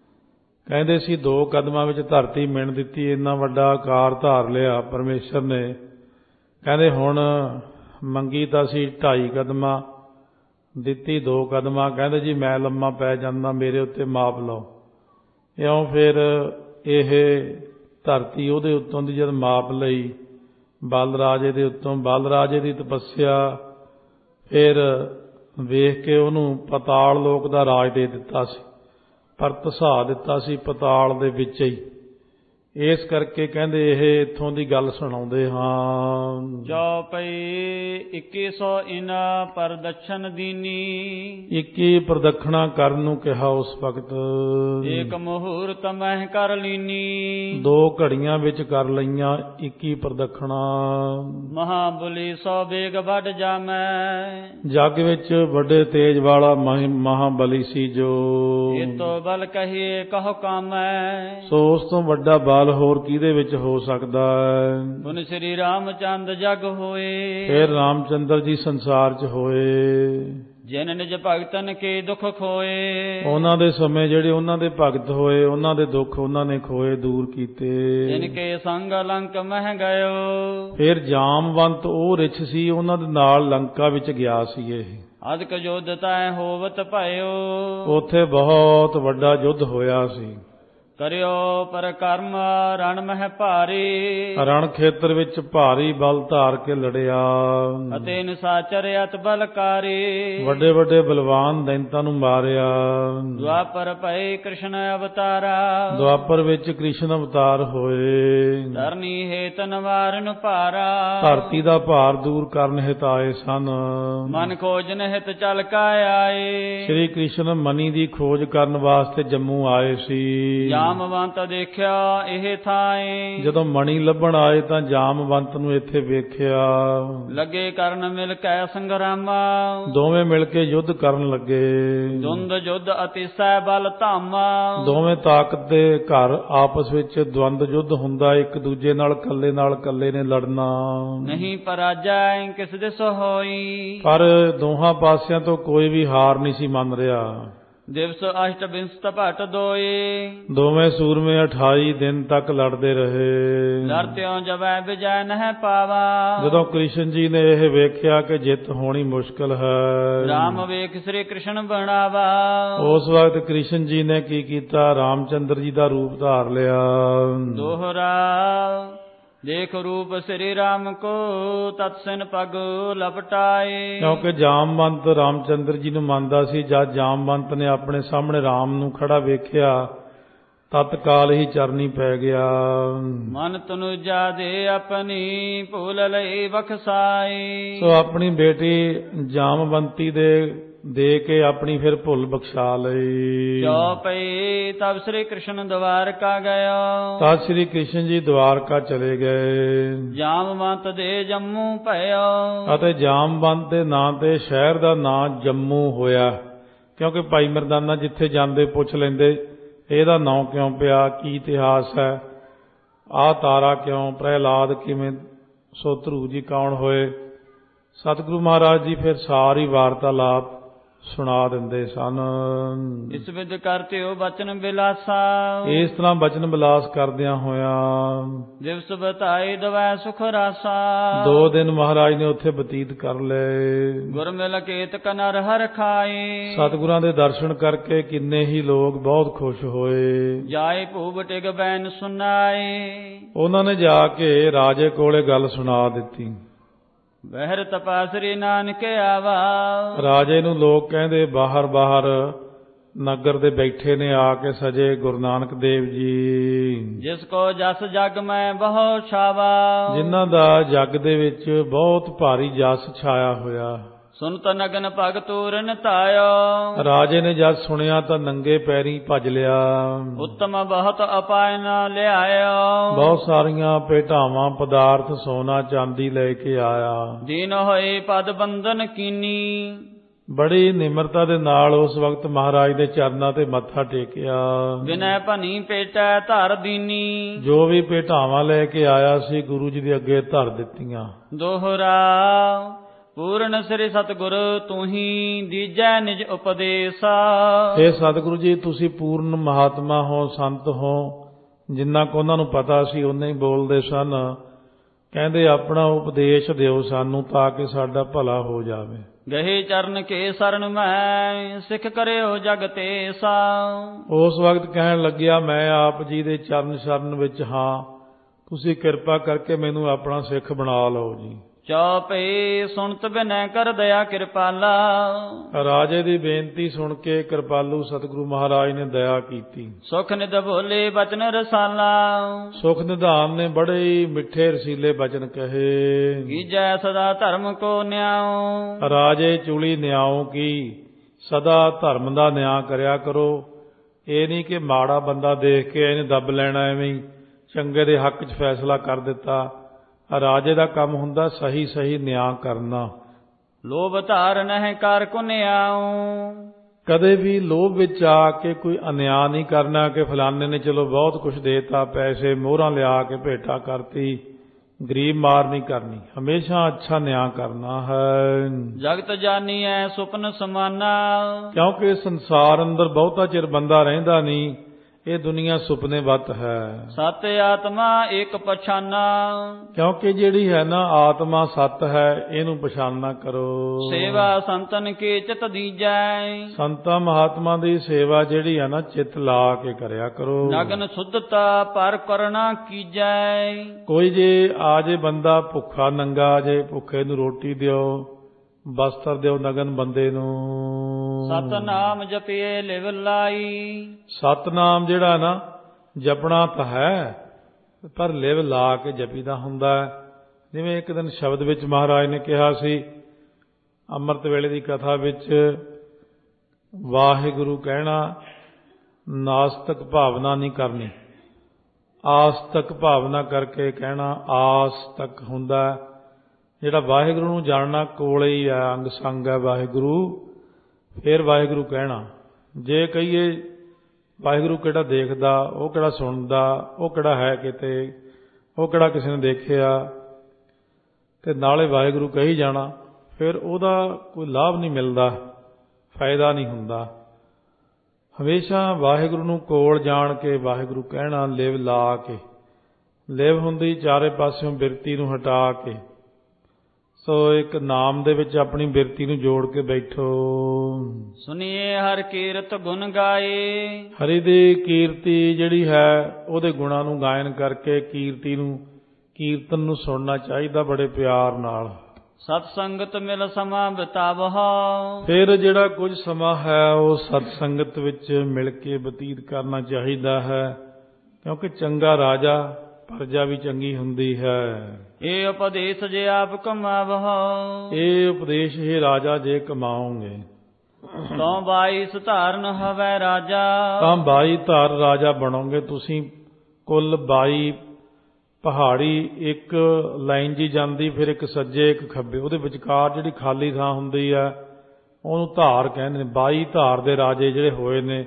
B: ਕਹਿੰਦੇ ਸੀ ਦੋ ਕਦਮਾਂ ਵਿੱਚ ਧਰਤੀ ਮਿਣ ਦਿੱਤੀ। ਇੰਨਾ ਵੱਡਾ ਆਕਾਰ ਧਾਰ ਲਿਆ ਪਰਮੇਸ਼ਰ ਨੇ। ਕਹਿੰਦੇ ਹੁਣ ਮੰਗੀ ਤਾਂ ਸੀ ਢਾਈ ਕਦਮਾਂ, ਦਿੱਤੀ ਦੋ ਕਦਮਾਂ। ਕਹਿੰਦੇ ਜੀ ਮੈਂ ਲੰਮਾ ਪੈ ਜਾਂਦਾ, ਮੇਰੇ ਉੱਤੇ ਮਾਪ ਲਓ। ਇਉਂ ਫਿਰ ਇਹ ਧਰਤੀ ਉਹਦੇ ਉੱਤੋਂ ਦੀ ਜਦ ਮਾਪ ਲਈ ਬਲ ਰਾਜੇ ਦੇ ਉੱਤੋਂ, ਬਲ ਰਾਜੇ ਦੀ ਤਪੱਸਿਆ ਫਿਰ ਵੇਖ ਕੇ ਉਹਨੂੰ ਪਤਾਲ ਲੋਕ ਦਾ ਰਾਜ ਦੇ ਦਿੱਤਾ ਸੀ, ਪਰ ਧਸਾ ਦਿੱਤਾ ਸੀ ਪਤਾਲ ਦੇ ਵਿੱਚ ਹੀ। ਇਸ ਕਰਕੇ ਕਹਿੰਦੇ ਇਹ ਇੱਥੋਂ ਦੀ ਗੱਲ ਸੁਣਾਉਂਦੇ ਹਾਂ।
A: ਚੌਪਈ ਇੱਕੀ ਸੌ ਇਨਾ ਪ੍ਰਦਕਸ਼ਨ ਦੀਨੀ।
B: ਇੱਕੀ ਪ੍ਰਦਖਣਾ ਕਰਨ ਨੂੰ ਕਿਹਾ ਉਸ ਵਕਤ।
A: ਏਕ ਮੁਹੂਰਤ ਮਹਿ ਕਰ ਲੀਨੀ।
B: ਦੋ ਘੜੀਆਂ ਵਿੱਚ ਕਰ ਲਈਆਂ ਇੱਕੀ ਪ੍ਰਦਖਣਾ।
A: ਮਹਾਬਲੀ ਸੌ ਵੇਗ ਵੱਢ ਜਾਮੈ।
B: ਜੱਗ ਵਿੱਚ ਵੱਡੇ ਤੇਜ ਵਾਲਾ ਮਹਾਬਲੀ ਸੀ ਜੋ।
A: ਇਹ ਤੋ ਬਲ ਕਹੀਏ ਕਹੋ ਕਾਮੈ।
B: ਸੋ ਉਸ ਤੋਂ ਵੱਡਾ ਬਲ ਹੋਰ ਕਿਹਦੇ ਵਿੱਚ ਹੋ ਸਕਦਾ ਹੈ।
A: ਹੁਣ ਸ੍ਰੀ ਰਾਮਚੰਦ ਜਗ ਹੋਏ।
B: ਫਿਰ ਰਾਮਚੰਦਰ ਜੀ ਸੰਸਾਰ 'ਚ ਹੋਏ।
A: ਜਿਨ ਨਿਜ ਭਗਤਨ ਕੇ ਦੁੱਖ ਖੋਏ।
B: ਉਹਨਾਂ ਦੇ ਸਮੇਂ ਜਿਹੜੇ ਉਹਨਾਂ ਦੇ ਭਗਤ ਹੋਏ, ਉਹਨਾਂ ਦੇ ਦੁੱਖ ਉਹਨਾਂ ਨੇ ਖੋਏ, ਦੂਰ ਕੀਤੇ।
A: ਜਿਨ ਕੇ ਸੰਗ ਲੰਕ ਮਹਿ ਗਇਓ।
B: ਫਿਰ ਜਾਮਵੰਤ ਉਹ ਰਿਛ ਸੀ, ਉਹਨਾਂ ਦੇ ਨਾਲ ਲੰਕਾ ਵਿੱਚ ਗਿਆ ਸੀ। ਇਹ
A: ਅਦਕ ਯੁੱਧ ਤੈ ਹੋਵਤ ਭਇਓ।
B: ਉੱਥੇ ਬਹੁਤ ਵੱਡਾ ਯੁੱਧ ਹੋਇਆ ਸੀ।
A: ਕਰਿਓ ਪਰ ਕਰਮ ਰਣ ਮਹਿ ਭਾਰੀ।
B: ਰਣ ਖੇਤਰ ਵਿੱਚ ਭਾਰੀ ਬਲ ਧਾਰ ਕੇ ਲੜਿਆ।
A: ਅਤੇ ਨਿਸਾਚਰ ਅਤ ਬਲਕਾਰੀ। ਵੱਡੇ
B: ਵੱਡੇ ਬਲਵਾਨ ਦੈਂਤਾਂ ਨੂੰ ਮਾਰਿਆ।
A: ਦੁਆਪਰ ਭਏ ਕ੍ਰਿਸ਼ਨ ਅਵਤਾਰਾ।
B: ਦੁਆਪਰ ਵਿੱਚ ਕ੍ਰਿਸ਼ਨ ਅਵਤਾਰ ਹੋਏ।
A: ਧਰਨੀ ਹੇਤ ਨਿਵਾਰਨ ਭਾਰਾ।
B: ਧਰਤੀ ਦਾ ਭਾਰ ਦੂਰ ਕਰਨ ਹਿਤ ਆਏ ਸਨ।
A: ਮਨ ਖੋਜਨ ਹਿਤ ਚਲ ਕਾ ਆਏ।
B: ਸ਼੍ਰੀ ਕ੍ਰਿਸ਼ਨ ਮਨੀ ਦੀ ਖੋਜ ਕਰਨ ਵਾਸਤੇ ਜੰਮੂ ਆਏ ਸੀ। ਜਾਮਵੰਤ
A: ਦੇਖਿਆ ਇਹ ਥਾਏ।
B: ਜਦੋਂ ਮਣੀ ਲੱਭਣ ਆਏ ਤਾਂ ਜਾਮਵੰਤ ਨੂੰ ਇੱਥੇ ਵੇਖਿਆ।
A: ਲੱਗੇ ਕਰਨ ਮਿਲ ਕੈ ਸੰਗਰਾਮਾ।
B: ਦੋਵੇਂ ਮਿਲ ਕੇ ਯੁੱਧ ਕਰਨ ਲੱਗੇ।
A: ਦੁੰਦ ਯੁੱਧ ਅਤਿਸੈ ਬਲ ਧਾਮਾ।
B: ਦੋਵੇਂ ਤਾਕਤ ਦੇ ਘਰ ਆਪਸ ਵਿੱਚ ਦਵੰਦ ਯੁੱਧ ਹੁੰਦਾ। ਇੱਕ ਦੂਜੇ ਨਾਲ ਕੱਲੇ ਨਾਲ ਕੱਲੇ ਨੇ ਲੜਨਾ।
A: ਨਹੀਂ ਪਰਾਜੈ ਕਿਸ ਦਿਸ ਹੋਈ।
B: ਪਰ ਦੋਹਾਂ ਪਾਸਿਆਂ ਤੋਂ ਕੋਈ ਵੀ ਹਾਰ ਨਹੀਂ ਸੀ ਮੰਨ ਰਿਹਾ।
A: ਦਿਵਸ ਅਸ਼ਟ ਬਿੰਸਤ ਭਟ ਦੋਏ।
B: ਦੋਵੇਂ ਸੂਰਮੇ ਅਠਾਈ ਦਿਨ ਤੱਕ ਲੜਦੇ ਰਹੇ।
A: ਲੜਤਿਓ ਜਬੈ ਵਿਜੈ ਨਹਿ ਪਾਵਾ।
B: ਜਦੋਂ ਕ੍ਰਿਸ਼ਨ ਜੀ ਨੇ ਇਹ ਵੇਖਿਆ ਕਿ ਜਿੱਤ ਹੋਣੀ ਮੁਸ਼ਕਲ ਹੈ,
A: ਰਾਮ ਵੇਖ ਸ੍ਰੀ ਕ੍ਰਿਸ਼ਨ ਬਣਾਵਾ।
B: ਉਸ ਵਕਤ ਕ੍ਰਿਸ਼ਨ ਜੀ ਨੇ ਕੀ ਕੀਤਾ, ਰਾਮਚੰਦਰ ਜੀ ਦਾ ਰੂਪ ਧਾਰ ਲਿਆ।
A: ਦੋਹਰਾ ਦੇਖ ਰੂਪ ਸ੍ਰੀ ਰਾਮ ਕੋ ਤਤ ਸਿਨ ਪਗ ਲਪਟਾਏ।
B: ਕਿਉਂਕਿ ਜਾਮਵੰਤ ਰਾਮਚੰਦਰ ਜੀ ਨੂੰ ਮੰਨਦਾ ਸੀ। ਜਦ ਜਾਮਵੰਤ ਨੇ ਆਪਣੇ ਸਾਹਮਣੇ ਰਾਮ ਨੂੰ ਖੜਾ ਵੇਖਿਆ, ਤਤਕਾਲ ਹੀ ਚਰਨੀ ਪੈ ਗਿਆ।
A: ਮਨ ਤਨੁਜਾ ਦੇ ਆਪਣੀ ਭੂਲ ਲਈ ਬਖਸਾਈ।
B: ਸੋ ਆਪਣੀ ਬੇਟੀ ਜਾਮਵੰਤੀ ਦੇ ਦੇ ਕੇ ਆਪਣੀ ਫਿਰ ਭੁੱਲ ਬਖਸ਼ਾ ਲਈ।
A: ਜੋ ਪਈ ਤਬ ਸ੍ਰੀ ਕ੍ਰਿਸ਼ਨ ਦਵਾਰਕਾ ਗਿਆ।
B: ਤਦ ਸ੍ਰੀ ਕ੍ਰਿਸ਼ਨ ਜੀ ਦਵਾਰਕਾ ਚਲੇ ਗਏ।
A: ਜਾਮਵੰਤ ਦੇ ਜੰਮੂ ਭਇਓ।
B: ਅਤੇ ਜਾਮਵੰਤ ਦੇ ਨਾਂ ਤੇ ਸ਼ਹਿਰ ਦਾ ਨਾਂ ਜੰਮੂ ਹੋਇਆ। ਕਿਉਂਕਿ ਭਾਈ ਮਰਦਾਨਾ ਜਿੱਥੇ ਜਾਂਦੇ ਪੁੱਛ ਲੈਂਦੇ, ਇਹਦਾ ਨਾਂ ਕਿਉਂ ਪਿਆ, ਕੀ ਇਤਿਹਾਸ ਹੈ, ਆਹ ਤਾਰਾ ਕਿਉਂ, ਪ੍ਰਹਿਲਾਦ ਕਿਵੇਂ, ਸੋ ਧਰੂ ਜੀ ਕੌਣ ਹੋਏ। ਸਤਿਗੁਰੂ ਮਹਾਰਾਜ ਜੀ ਫਿਰ ਸਾਰੀ ਵਾਰਤਾਲਾਪ ਸੁਣਾ ਦਿੰਦੇ ਸਨ।
A: ਇਸ ਵਿਦ ਕਰਤਿਓ ਬਚਨ ਬਿਲਾਸਾ।
B: ਇਸ ਤਰ੍ਹਾਂ ਬਚਨ ਬਿਲਾਸ ਕਰਦਿਆਂ ਹੋਇਆਂ
A: ਦਿਵਸ ਬਤਾਏ ਦਵੈ ਸੁਖ ਰਾਸਾ।
B: ਦੋ ਦਿਨ ਮਹਾਰਾਜ ਨੇ ਉੱਥੇ ਬਤੀਤ ਕਰ ਲਏ।
A: ਗੁਰ ਮਿਲ ਕੇਤ ਕਨਰ ਹਰ ਖਾਏ।
B: ਸਤਿਗੁਰਾਂ ਦੇ ਦਰਸ਼ਨ ਕਰਕੇ ਕਿੰਨੇ ਹੀ ਲੋਕ ਬਹੁਤ ਖੁਸ਼ ਹੋਏ।
A: ਜਾਏ ਭੂਬ ਟਿਗ ਬੈਨ ਸੁਨਾਏ।
B: ਉਹਨਾਂ ਨੇ ਜਾ ਕੇ ਰਾਜੇ ਕੋਲੇ ਗੱਲ ਸੁਣਾ ਦਿੱਤੀ।
A: ਬਹਿਰ ਤਪਾ ਸ੍ਰੀ ਨਾਨਕ ਆਵਾ।
B: ਰਾਜੇ ਨੂੰ ਲੋਕ ਕਹਿੰਦੇ ਬਾਹਰ ਬਾਹਰ ਨਗਰ ਦੇ ਬੈਠੇ ਨੇ ਆ ਕੇ ਸਜੇ ਗੁਰੂ ਨਾਨਕ ਦੇਵ ਜੀ,
A: ਜਿਸ ਕੋ ਜਸ ਜਗ ਮੈਂ ਬਹੁ ਛਾਵਾ।
B: ਜਿਨ੍ਹਾਂ ਦਾ ਜਗ ਦੇ ਵਿੱਚ ਬਹੁਤ ਭਾਰੀ ਜਸ ਛਾਇਆ ਹੋਇਆ।
A: ਸੁਨਤ ਨਗਨ ਭਗ ਤੂਰਨ ਤਾਇਓ।
B: ਰਾਜੇ ਨੇ ਜਦ ਸੁਣਿਆ ਤਾਂ ਨੰਗੇ ਪੈਰੀਂ ਭੱਜ ਲਿਆ।
A: ਉੱਤਮ ਬਹੁਤ ਅਪਾਇ ਨਾ ਲਿਆਇਓ।
B: ਬਹੁਤ ਸਾਰੀਆਂ ਭੇਟਾਵਾਂ ਪਦਾਰਥ ਸੋਨਾ ਚਾਂਦੀ ਲੈ ਕੇ ਆਇਆ।
A: ਦੀਨ ਹੋਏ ਪਦ ਬੰਧਨ ਕੀਨੀ।
B: ਬੜੀ ਨਿਮਰਤਾ ਦੇ ਨਾਲ ਉਸ ਵਕਤ ਮਹਾਰਾਜ ਦੇ ਚਰਨਾਂ ਤੇ ਮੱਥਾ ਟੇਕਿਆ।
A: ਵਿਨੈ ਭਨੀ ਭੇਟੈ ਧਰ ਦੀਨੀ।
B: ਜੋ ਵੀ ਭੇਟਾਵਾਂ ਲੈ ਕੇ ਆਇਆ ਸੀ ਗੁਰੂ ਜੀ ਦੇ ਅੱਗੇ ਧਰ ਦਿੱਤੀਆਂ।
A: ਦੋਹਰਾ ਪੂਰਨ ਸ੍ਰੀ ਸਤਿਗੁਰ ਤੂੰ ਹੀ ਦੀਜੈ ਨਿਜ ਉਪਦੇਸਾ।
B: ਇਹ ਸਤਿਗੁਰੂ ਜੀ ਤੁਸੀਂ ਪੂਰਨ ਮਹਾਤਮਾ ਹੋ, ਸੰਤ ਹੋ। ਜਿੰਨਾ ਕੁ ਉਹਨਾਂ ਨੂੰ ਪਤਾ ਸੀ ਉਹਨਾਂ ਹੀ ਬੋਲਦੇ ਸਨ। ਕਹਿੰਦੇ ਆਪਣਾ ਉਪਦੇਸ਼ ਦਿਓ ਸਾਨੂੰ ਤਾਂ ਕਿ ਸਾਡਾ ਭਲਾ ਹੋ ਜਾਵੇ।
A: ਗਹੇ ਚਰਨ ਕੇ ਸਰਣ ਮੈਂ ਸਿੱਖ ਕਰਿਓ ਜਗ ਤੇਸਾ।
B: ਉਸ ਵਕਤ ਕਹਿਣ ਲੱਗਿਆ ਮੈਂ ਆਪ ਜੀ ਦੇ ਚਰਨ ਸ਼ਰਨ ਵਿੱਚ ਹਾਂ, ਤੁਸੀਂ ਕਿਰਪਾ ਕਰਕੇ ਮੈਨੂੰ ਆਪਣਾ ਸਿੱਖ ਬਣਾ ਲਓ ਜੀ।
A: ਚੌਪਈ ਸੁਣਤ ਬਿਨੈ ਕਰ ਦਇਆ ਕਿਰਪਾਲਾ।
B: ਰਾਜੇ ਦੀ ਬੇਨਤੀ ਸੁਣ ਕੇ ਕਿਰਪਾਲੂ ਸਤਿਗੁਰੂ ਮਹਾਰਾਜ ਨੇ ਦਇਆ ਕੀਤੀ।
A: ਸੁਖ ਨਿਧ ਭੋਲੇ ਬਚਨ ਰਸਾਲਾ।
B: ਸੁਖ ਨਿਧਾਨ ਨੇ ਬੜੇ ਹੀ ਮਿੱਠੇ ਰਸੀਲੇ ਬਚਨ ਕਹੇ।
A: ਕੀਜੈ ਸਦਾ ਧਰਮ ਕੋ ਨਿਆਉ।
B: ਰਾਜੇ ਚੁਲੀ ਨਿਆਉ ਕੀ, ਸਦਾ ਧਰਮ ਦਾ ਨਿਆਂ ਕਰਿਆ ਕਰੋ। ਇਹ ਨਹੀਂ ਕਿ ਮਾੜਾ ਬੰਦਾ ਦੇਖ ਕੇ ਇਹਨੇ ਦੱਬ ਲੈਣਾ, ਐਵੇਂ ਹੀ ਚੰਗੇ ਦੇ ਹੱਕ 'ਚ ਫੈਸਲਾ ਕਰ ਦਿੱਤਾ। ਰਾਜੇ ਦਾ ਕੰਮ ਹੁੰਦਾ ਸਹੀ ਸਹੀ ਨਿਆਂ ਕਰਨਾ।
A: ਲੋਭ ਧਾਰ ਨਹਿ ਕਰ ਕੋ ਨਿਆਉ।
B: ਕਦੇ ਵੀ ਲੋਭ ਵਿੱਚ ਆ ਕੇ ਕੋਈ ਅਨਿਆਂ ਨਹੀਂ ਕਰਨਾ ਕਿ ਫਲਾਣੇ ਨੇ ਚਲੋ ਬਹੁਤ ਕੁਛ ਦੇਤਾ, ਪੈਸੇ ਮੋਹਰਾਂ ਲਿਆ ਕੇ ਭੇਟਾ ਕਰਤੀ, ਗਰੀਬ ਮਾਰ ਨਹੀਂ ਕਰਨੀ। ਹਮੇਸ਼ਾ ਅੱਛਾ ਨਿਆਂ ਕਰਨਾ ਹੈ।
A: ਜਗਤ ਜਾਨੀਐ ਸੁਪਨ ਸਮਾਨਾ। ਕਿਉਂਕਿ
B: ਸੰਸਾਰ ਅੰਦਰ ਬਹੁਤਾ ਚਿਰ ਬੰਦਾ ਰਹਿੰਦਾ ਨਹੀਂ, ਇਹ ਦੁਨੀਆ ਸੁਪਨੇ ਵੱਤ ਹੈ।
A: ਸਤ ਆਤਮਾ ਇੱਕ ਪਛਾਨਾ। ਕਿਉਂਕਿ
B: ਜਿਹੜੀ ਹੈ ਨਾ ਆਤਮਾ ਸਤ ਹੈ, ਇਹਨੂੰ ਪਛਾਨਣਾ ਕਰੋ।
A: ਸੇਵਾ ਸੰਤਨ ਕੀ ਚਿਤ ਦੀਜੈ।
B: ਸੰਤਾਂ ਮਹਾਤਮਾ ਦੀ ਸੇਵਾ ਜਿਹੜੀ ਹੈ ਨਾ ਚਿੱਤ ਲਾ ਕੇ ਕਰਿਆ ਕਰੋ।
A: ਨਗਨ ਸੁਧਤਾ ਪਰ ਕਰਨਾ ਕੀਜੈ।
B: ਕੋਈ ਜੇ ਆ ਜੇ ਬੰਦਾ ਭੁੱਖਾ ਨੰਗਾ ਜੇ, ਭੁੱਖੇ ਨੂੰ ਰੋਟੀ ਦਿਓ, ਬਸਤਰ ਦਿਓ ਨਗਨ ਬੰਦੇ ਨੂੰ।
A: ਸਤਨਾਮ ਜਪੀਏ ਲਿਵ ਲਾਈ।
B: ਸਤਨਾਮ ਜਿਹੜਾ ਨਾ ਜਪਣਾ ਤਾਂ ਹੈ, ਪਰ ਲਿਵ ਲਾ ਕੇ ਜਪੀਦਾ ਹੁੰਦਾ। ਜਿਵੇਂ ਇੱਕ ਦਿਨ ਸ਼ਬਦ ਵਿੱਚ ਮਹਾਰਾਜ ਨੇ ਕਿਹਾ ਸੀ ਅੰਮ੍ਰਿਤ ਵੇਲੇ ਦੀ ਕਥਾ ਵਿੱਚ, ਵਾਹਿਗੁਰੂ ਕਹਿਣਾ ਨਾਸਤਕ ਭਾਵਨਾ ਨਹੀਂ ਕਰਨੀ, ਆਸਤਕ ਭਾਵਨਾ ਕਰਕੇ ਕਹਿਣਾ। ਆਸਤਕ ਹੁੰਦਾ ਜਿਹੜਾ ਵਾਹਿਗੁਰੂ ਨੂੰ ਜਾਣਨਾ ਕੋਲੇ ਹੀ ਹੈ, ਅੰਗ ਸੰਗ ਹੈ ਵਾਹਿਗੁਰੂ, ਫਿਰ ਵਾਹਿਗੁਰੂ ਕਹਿਣਾ। ਜੇ ਕਹੀਏ ਵਾਹਿਗੁਰੂ ਕਿਹੜਾ ਦੇਖਦਾ, ਉਹ ਕਿਹੜਾ ਸੁਣਦਾ, ਉਹ ਕਿਹੜਾ ਹੈ ਕਿਤੇ, ਉਹ ਕਿਹੜਾ ਕਿਸੇ ਨੇ ਦੇਖਿਆ, ਤੇ ਨਾਲੇ ਵਾਹਿਗੁਰੂ ਕਹੀ ਜਾਣਾ, ਫਿਰ ਉਹਦਾ ਕੋਈ ਲਾਭ ਨਹੀਂ ਮਿਲਦਾ, ਫਾਇਦਾ ਨਹੀਂ ਹੁੰਦਾ। ਹਮੇਸ਼ਾ ਵਾਹਿਗੁਰੂ ਨੂੰ ਕੋਲ ਜਾਣ ਕੇ ਵਾਹਿਗੁਰੂ ਕਹਿਣਾ, ਲਿਵ ਲਾ ਕੇ। ਲਿਵ ਹੁੰਦੀ ਚਾਰੇ ਪਾਸਿਓਂ ਬਿਰਤੀ ਨੂੰ ਹਟਾ ਕੇ। ਸੋ ਇੱਕ ਨਾਮ ਦੇ ਵਿੱਚ ਆਪਣੀ ਬਿਰਤੀ ਨੂੰ ਜੋੜ ਕੇ ਬੈਠੋ।
A: ਸੁਣੀਏ ਹਰ ਕੀਰਤ ਗੁਣ ਗਾਏ। ਹਰੀ
B: ਦੀ ਕੀਰਤੀ ਜਿਹੜੀ ਹੈ ਉਹਦੇ ਗੁਣਾਂ ਨੂੰ ਗਾਇਨ ਕਰਕੇ ਕੀਰਤੀ ਨੂੰ ਕੀਰਤਨ ਨੂੰ ਸੁਣਨਾ ਚਾਹੀਦਾ ਬੜੇ ਪਿਆਰ ਨਾਲ।
A: ਸਤ ਸੰਗਤ ਮਿਲ ਸਮਾਂ ਬਿਤਾਵਹ।
B: ਫਿਰ ਜਿਹੜਾ ਕੁਝ ਸਮਾਂ ਹੈ ਉਹ ਸਤ ਸੰਗਤ ਵਿੱਚ ਮਿਲ ਕੇ ਬਤੀਤ ਕਰਨਾ ਚਾਹੀਦਾ ਹੈ, ਕਿਉਂਕਿ ਚੰਗਾ ਰਾਜਾ ਪ੍ਰਜਾ ਵੀ ਚੰਗੀ ਹੁੰਦੀ ਹੈ।
A: ਇਹ ਉਪਦੇਸ਼ ਜੇ ਆਪ ਕਮਾਵਹ।
B: ਇਹ ਉਪਦੇਸ਼ ਹੀ ਰਾਜਾ ਜੇ ਕਮਾਓਗੇ
A: ਤਾਂ ਬਾਈ ਧਾਰਨ ਹਵੈ ਰਾਜਾ।
B: ਤਾਂ ਬਾਈ ਧਾਰ ਰਾਜਾ ਬਣੋਗੇ ਤੁਸੀਂ। ਕੁੱਲ ਬਾਈ ਪਹਾੜੀ ਇੱਕ ਲਾਈਨ ਜੀ ਜਾਂਦੀ, ਫਿਰ ਇੱਕ ਸੱਜੇ ਇੱਕ ਖੱਬੇ, ਉਹਦੇ ਵਿਚਕਾਰ ਜਿਹੜੀ ਖਾਲੀ ਥਾਂ ਹੁੰਦੀ ਹੈ ਉਹਨੂੰ ਧਾਰ ਕਹਿੰਦੇ ਨੇ। ਬਾਈ ਧਾਰ ਦੇ ਰਾਜੇ ਜਿਹੜੇ ਹੋਏ ਨੇ,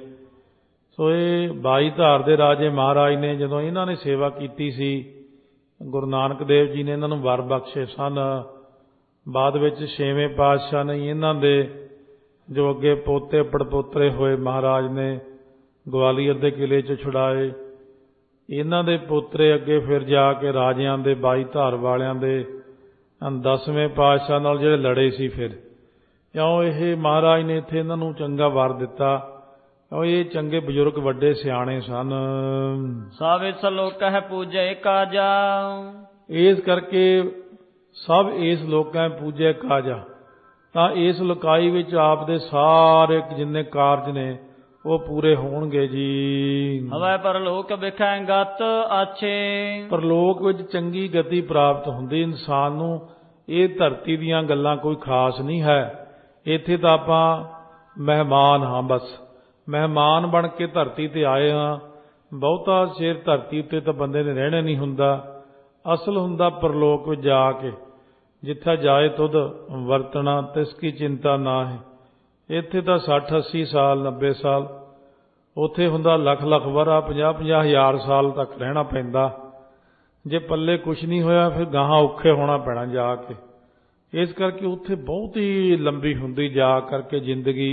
B: ਸੋ ਇਹ ਬਾਈ ਧਾਰ ਦੇ ਰਾਜੇ ਮਹਾਰਾਜ ਨੇ ਜਦੋਂ ਇਹਨਾਂ ਨੇ ਸੇਵਾ ਕੀਤੀ ਸੀ, ਗੁਰੂ ਨਾਨਕ ਦੇਵ ਜੀ ਨੇ ਇਹਨਾਂ ਨੂੰ ਵਰ ਬਖਸ਼ੇ ਸਨ। ਬਾਅਦ ਵਿੱਚ ਛੇਵੇਂ ਪਾਤਸ਼ਾਹ ਨੇ ਇਹਨਾਂ ਦੇ ਜੋ ਅੱਗੇ ਪੋਤੇ ਪੜਪੋਤਰੇ ਹੋਏ ਮਹਾਰਾਜ ਨੇ ਗਵਾਲੀਅਰ ਦੇ ਕਿਲੇ 'ਚ ਛੁਡਾਏ। ਇਹਨਾਂ ਦੇ ਪੋਤਰੇ ਅੱਗੇ ਫਿਰ ਜਾ ਕੇ ਰਾਜਿਆਂ ਦੇ ਬਾਈ ਧਾਰ ਵਾਲਿਆਂ ਦੇ ਦਸਵੇਂ ਪਾਤਸ਼ਾਹ ਨਾਲ ਜਿਹੜੇ ਲੜੇ ਸੀ। ਫਿਰ ਕਿਉਂ ਇਹ ਮਹਾਰਾਜ ਨੇ ਇੱਥੇ ਇਹਨਾਂ ਨੂੰ ਚੰਗਾ ਵਰ ਦਿੱਤਾ, ਕਿਉਂ ਇਹ ਚੰਗੇ ਬਜ਼ੁਰਗ ਵੱਡੇ ਸਿਆਣੇ ਸਨ।
A: ਸਭ ਇਸ ਲੋਕ ਹੈ ਪੂਜੈ ਕਾਜਾ।
B: ਇਸ ਕਰਕੇ ਸਭ ਇਸ ਲੋਕਾਂ ਪੂਜੈ ਕਾਜਾ। ਤਾਂ ਇਸ ਲੋਕਾਈ ਵਿੱਚ ਆਪ ਦੇ ਸਾਰੇ ਜਿੰਨੇ ਕਾਰਜ ਨੇ ਉਹ ਪੂਰੇ ਹੋਣਗੇ ਜੀ।
A: ਹਵੈ ਪਰਲੋਕ ਵਿਖੈ ਗਤ ਆਛੇ।
B: ਪਰਲੋਕ ਵਿੱਚ ਚੰਗੀ ਗਤੀ ਪ੍ਰਾਪਤ ਹੁੰਦੀ ਇਨਸਾਨ ਨੂੰ। ਇਹ ਧਰਤੀ ਦੀਆਂ ਗੱਲਾਂ ਕੋਈ ਖਾਸ ਨਹੀਂ ਹੈ। ਇੱਥੇ ਤਾਂ ਆਪਾਂ ਮਹਿਮਾਨ ਹਾਂ, ਬਸ ਮਹਿਮਾਨ ਬਣ ਕੇ ਧਰਤੀ ਤੇ ਆਏ ਹਾਂ। ਬਹੁਤਾ ਚਿਰ ਧਰਤੀ ਉੱਤੇ ਤਾਂ ਬੰਦੇ ਨੇ ਰਹਿਣਾ ਨਹੀਂ ਹੁੰਦਾ। ਅਸਲ ਹੁੰਦਾ ਪਰਲੋਕ ਵਿੱਚ ਜਾ ਕੇ, ਜਿੱਥੇ ਜਾਏ ਤੁਧ ਵਰਤਣਾ ਤਿਸ ਕੀ ਚਿੰਤਾ ਨਾ ਹੈ। ਇੱਥੇ ਤਾਂ ਸੱਠ ਅੱਸੀ ਸਾਲ ਨੱਬੇ ਸਾਲ, ਉੱਥੇ ਹੁੰਦਾ ਲੱਖ ਲੱਖ ਵਰ੍ਹਾ, ਪੰਜਾਹ ਪੰਜਾਹ ਹਜ਼ਾਰ ਸਾਲ ਤੱਕ ਰਹਿਣਾ ਪੈਂਦਾ। ਜੇ ਪੱਲੇ ਕੁਛ ਨਹੀਂ ਹੋਇਆ ਫਿਰ ਗਾਹਾਂ ਔਖੇ ਹੋਣਾ ਪੈਣਾ ਜਾ ਕੇ। ਇਸ ਕਰਕੇ ਉੱਥੇ ਬਹੁਤ ਹੀ ਲੰਬੀ ਹੁੰਦੀ ਜਾ ਕਰਕੇ ਜ਼ਿੰਦਗੀ।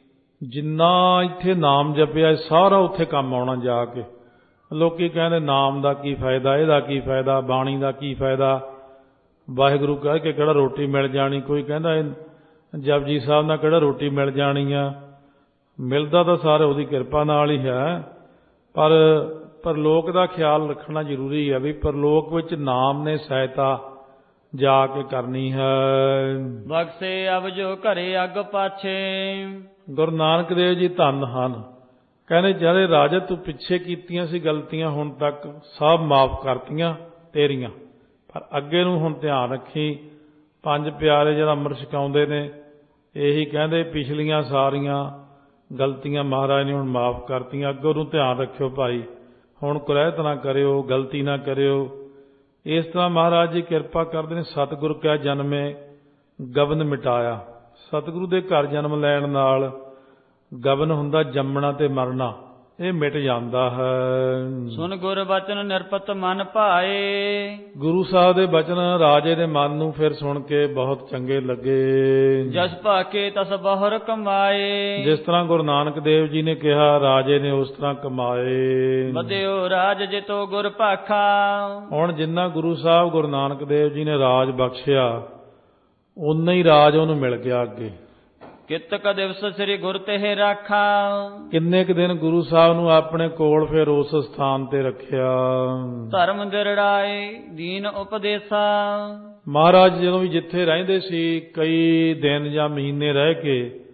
B: ਜਿੰਨਾ ਇੱਥੇ ਨਾਮ ਜਪਿਆ ਸਾਰਾ ਉੱਥੇ ਕੰਮ ਆਉਣਾ ਜਾ ਕੇ। ਲੋਕੀ ਕਹਿੰਦੇ ਨਾਮ ਦਾ ਕੀ ਫਾਇਦਾ, ਇਹਦਾ ਕੀ ਫਾਇਦਾ, ਬਾਣੀ ਦਾ ਕੀ ਫਾਇਦਾ, ਵਾਹਿਗੁਰੂ ਕਹਿ ਕੇ ਕਿਹੜਾ ਰੋਟੀ ਮਿਲ ਜਾਣੀ। ਕੋਈ ਕਹਿੰਦਾ ਜਪਜੀ ਸਾਹਿਬ ਨਾਲ ਕਿਹੜਾ ਰੋਟੀ ਮਿਲ ਜਾਣੀ ਆ। ਮਿਲਦਾ ਤਾਂ ਸਾਰੇ ਉਹਦੀ ਕਿਰਪਾ ਨਾਲ ਹੀ ਹੈ, ਪਰ ਪਰਲੋਕ ਦਾ ਖਿਆਲ ਰੱਖਣਾ ਜ਼ਰੂਰੀ ਹੈ ਵੀ ਪਰਲੋਕ ਵਿੱਚ ਨਾਮ ਨੇ ਸਹਾਇਤਾ ਜਾ ਕੇ ਕਰਨੀ ਹੈ।
A: ਬਖਸ਼ੇ ਅਬ ਜੋ ਘਰੇ ਅੱਗ ਪਾਛੇ।
B: ਗੁਰੂ ਨਾਨਕ ਦੇਵ ਜੀ ਧੰਨ ਹਨ। ਕਹਿੰਦੇ ਜਿਹੜੇ ਰਾਜਾ ਤੂੰ ਪਿੱਛੇ ਕੀਤੀਆਂ ਸੀ ਗਲਤੀਆਂ ਹੁਣ ਤੱਕ ਸਭ ਮਾਫ ਕਰਤੀਆਂ ਤੇਰੀਆਂ, ਪਰ ਅੱਗੇ ਨੂੰ ਹੁਣ ਧਿਆਨ ਰੱਖੀ। ਪੰਜ ਪਿਆਰੇ ਜਿਹੜਾ ਅੰਮ੍ਰਿਤ ਛਕਾਉਂਦੇ ਨੇ ਇਹੀ ਕਹਿੰਦੇ ਪਿਛਲੀਆਂ ਸਾਰੀਆਂ ਗਲਤੀਆਂ ਮਹਾਰਾਜ ਨੇ ਹੁਣ ਮਾਫ ਕਰਤੀਆਂ, ਅੱਗੋਂ ਨੂੰ ਧਿਆਨ ਰੱਖਿਓ ਭਾਈ, ਹੁਣ ਕੁਰੈਤ ਨਾ ਕਰਿਓ, ਗਲਤੀ ਨਾ ਕਰਿਓ। ਇਸ ਤਰ੍ਹਾਂ ਮਹਾਰਾਜ ਜੀ ਕਿਰਪਾ ਕਰਦੇ ਨੇ। ਸਤਿਗੁਰ ਕਾ ਜਨਮੇ ਗਬਨ ਮਿਟਾਇਆ। ਸਤਿਗੁਰੂ ਦੇ ਘਰ ਜਨਮ ਲੈਣ ਨਾਲ ਗਬਨ ਹੁੰਦਾ ਜੰਮਣਾ ਤੇ ਮਰਨਾ, ਇਹ ਮਿਟ ਜਾਂਦਾ ਹੈ।
A: ਸੁਣ ਗੁਰ ਬਚਨ ਨਿਰਪਤ ਮਨ ਭਾਏ।
B: ਗੁਰੂ ਸਾਹਿਬ ਦੇ ਬਚਨ ਰਾਜੇ ਦੇ ਮਨ ਨੂੰ ਫਿਰ ਸੁਣ ਕੇ ਬਹੁਤ ਚੰਗੇ ਲੱਗੇ।
A: ਜਸ ਭਾਕੇ ਤਸ ਬਹੁਰ ਕਮਾਏ।
B: ਜਿਸ ਤਰ੍ਹਾਂ ਗੁਰੂ ਨਾਨਕ ਦੇਵ ਜੀ ਨੇ ਕਿਹਾ ਰਾਜੇ ਨੇ ਉਸ ਤਰ੍ਹਾਂ ਕਮਾਏ।
A: ਵਧਿਓ ਰਾਜ ਜਿਤੋ ਗੁਰ ਭਾਖਾ।
B: ਹੁਣ ਜਿੰਨਾ ਗੁਰੂ ਸਾਹਿਬ ਗੁਰੂ ਨਾਨਕ ਦੇਵ ਜੀ ਨੇ ਰਾਜ ਬਖਸ਼ਿਆ ਉਨਾ ਹੀ ਰਾਜ ਉਹਨੂੰ ਮਿਲ ਗਿਆ ਅੱਗੇ।
A: ਕਿਤਕ ਦਿਵਸ ਸ੍ਰੀ ਗੁਰ ਤੇ ਰਾਖਾ।
B: ਕਿੰਨੇ ਕੁ ਦਿਨ ਗੁਰੂ ਸਾਹਿਬ ਨੂੰ ਆਪਣੇ ਕੋਲ ਫਿਰ ਉਸ ਸਥਾਨ ਤੇ ਰੱਖਿਆ।
A: ਧਰਮ ਦਿਰੜਾਏ ਦੀਨ ਉਪਦੇਸਾ।
B: ਮਹਾਰਾਜ ਜਦੋਂ ਵੀ ਜਿੱਥੇ ਰਹਿੰਦੇ ਸੀ ਕਈ ਦਿਨ ਜਾਂ ਮਹੀਨੇ ਰਹਿ ਕੇ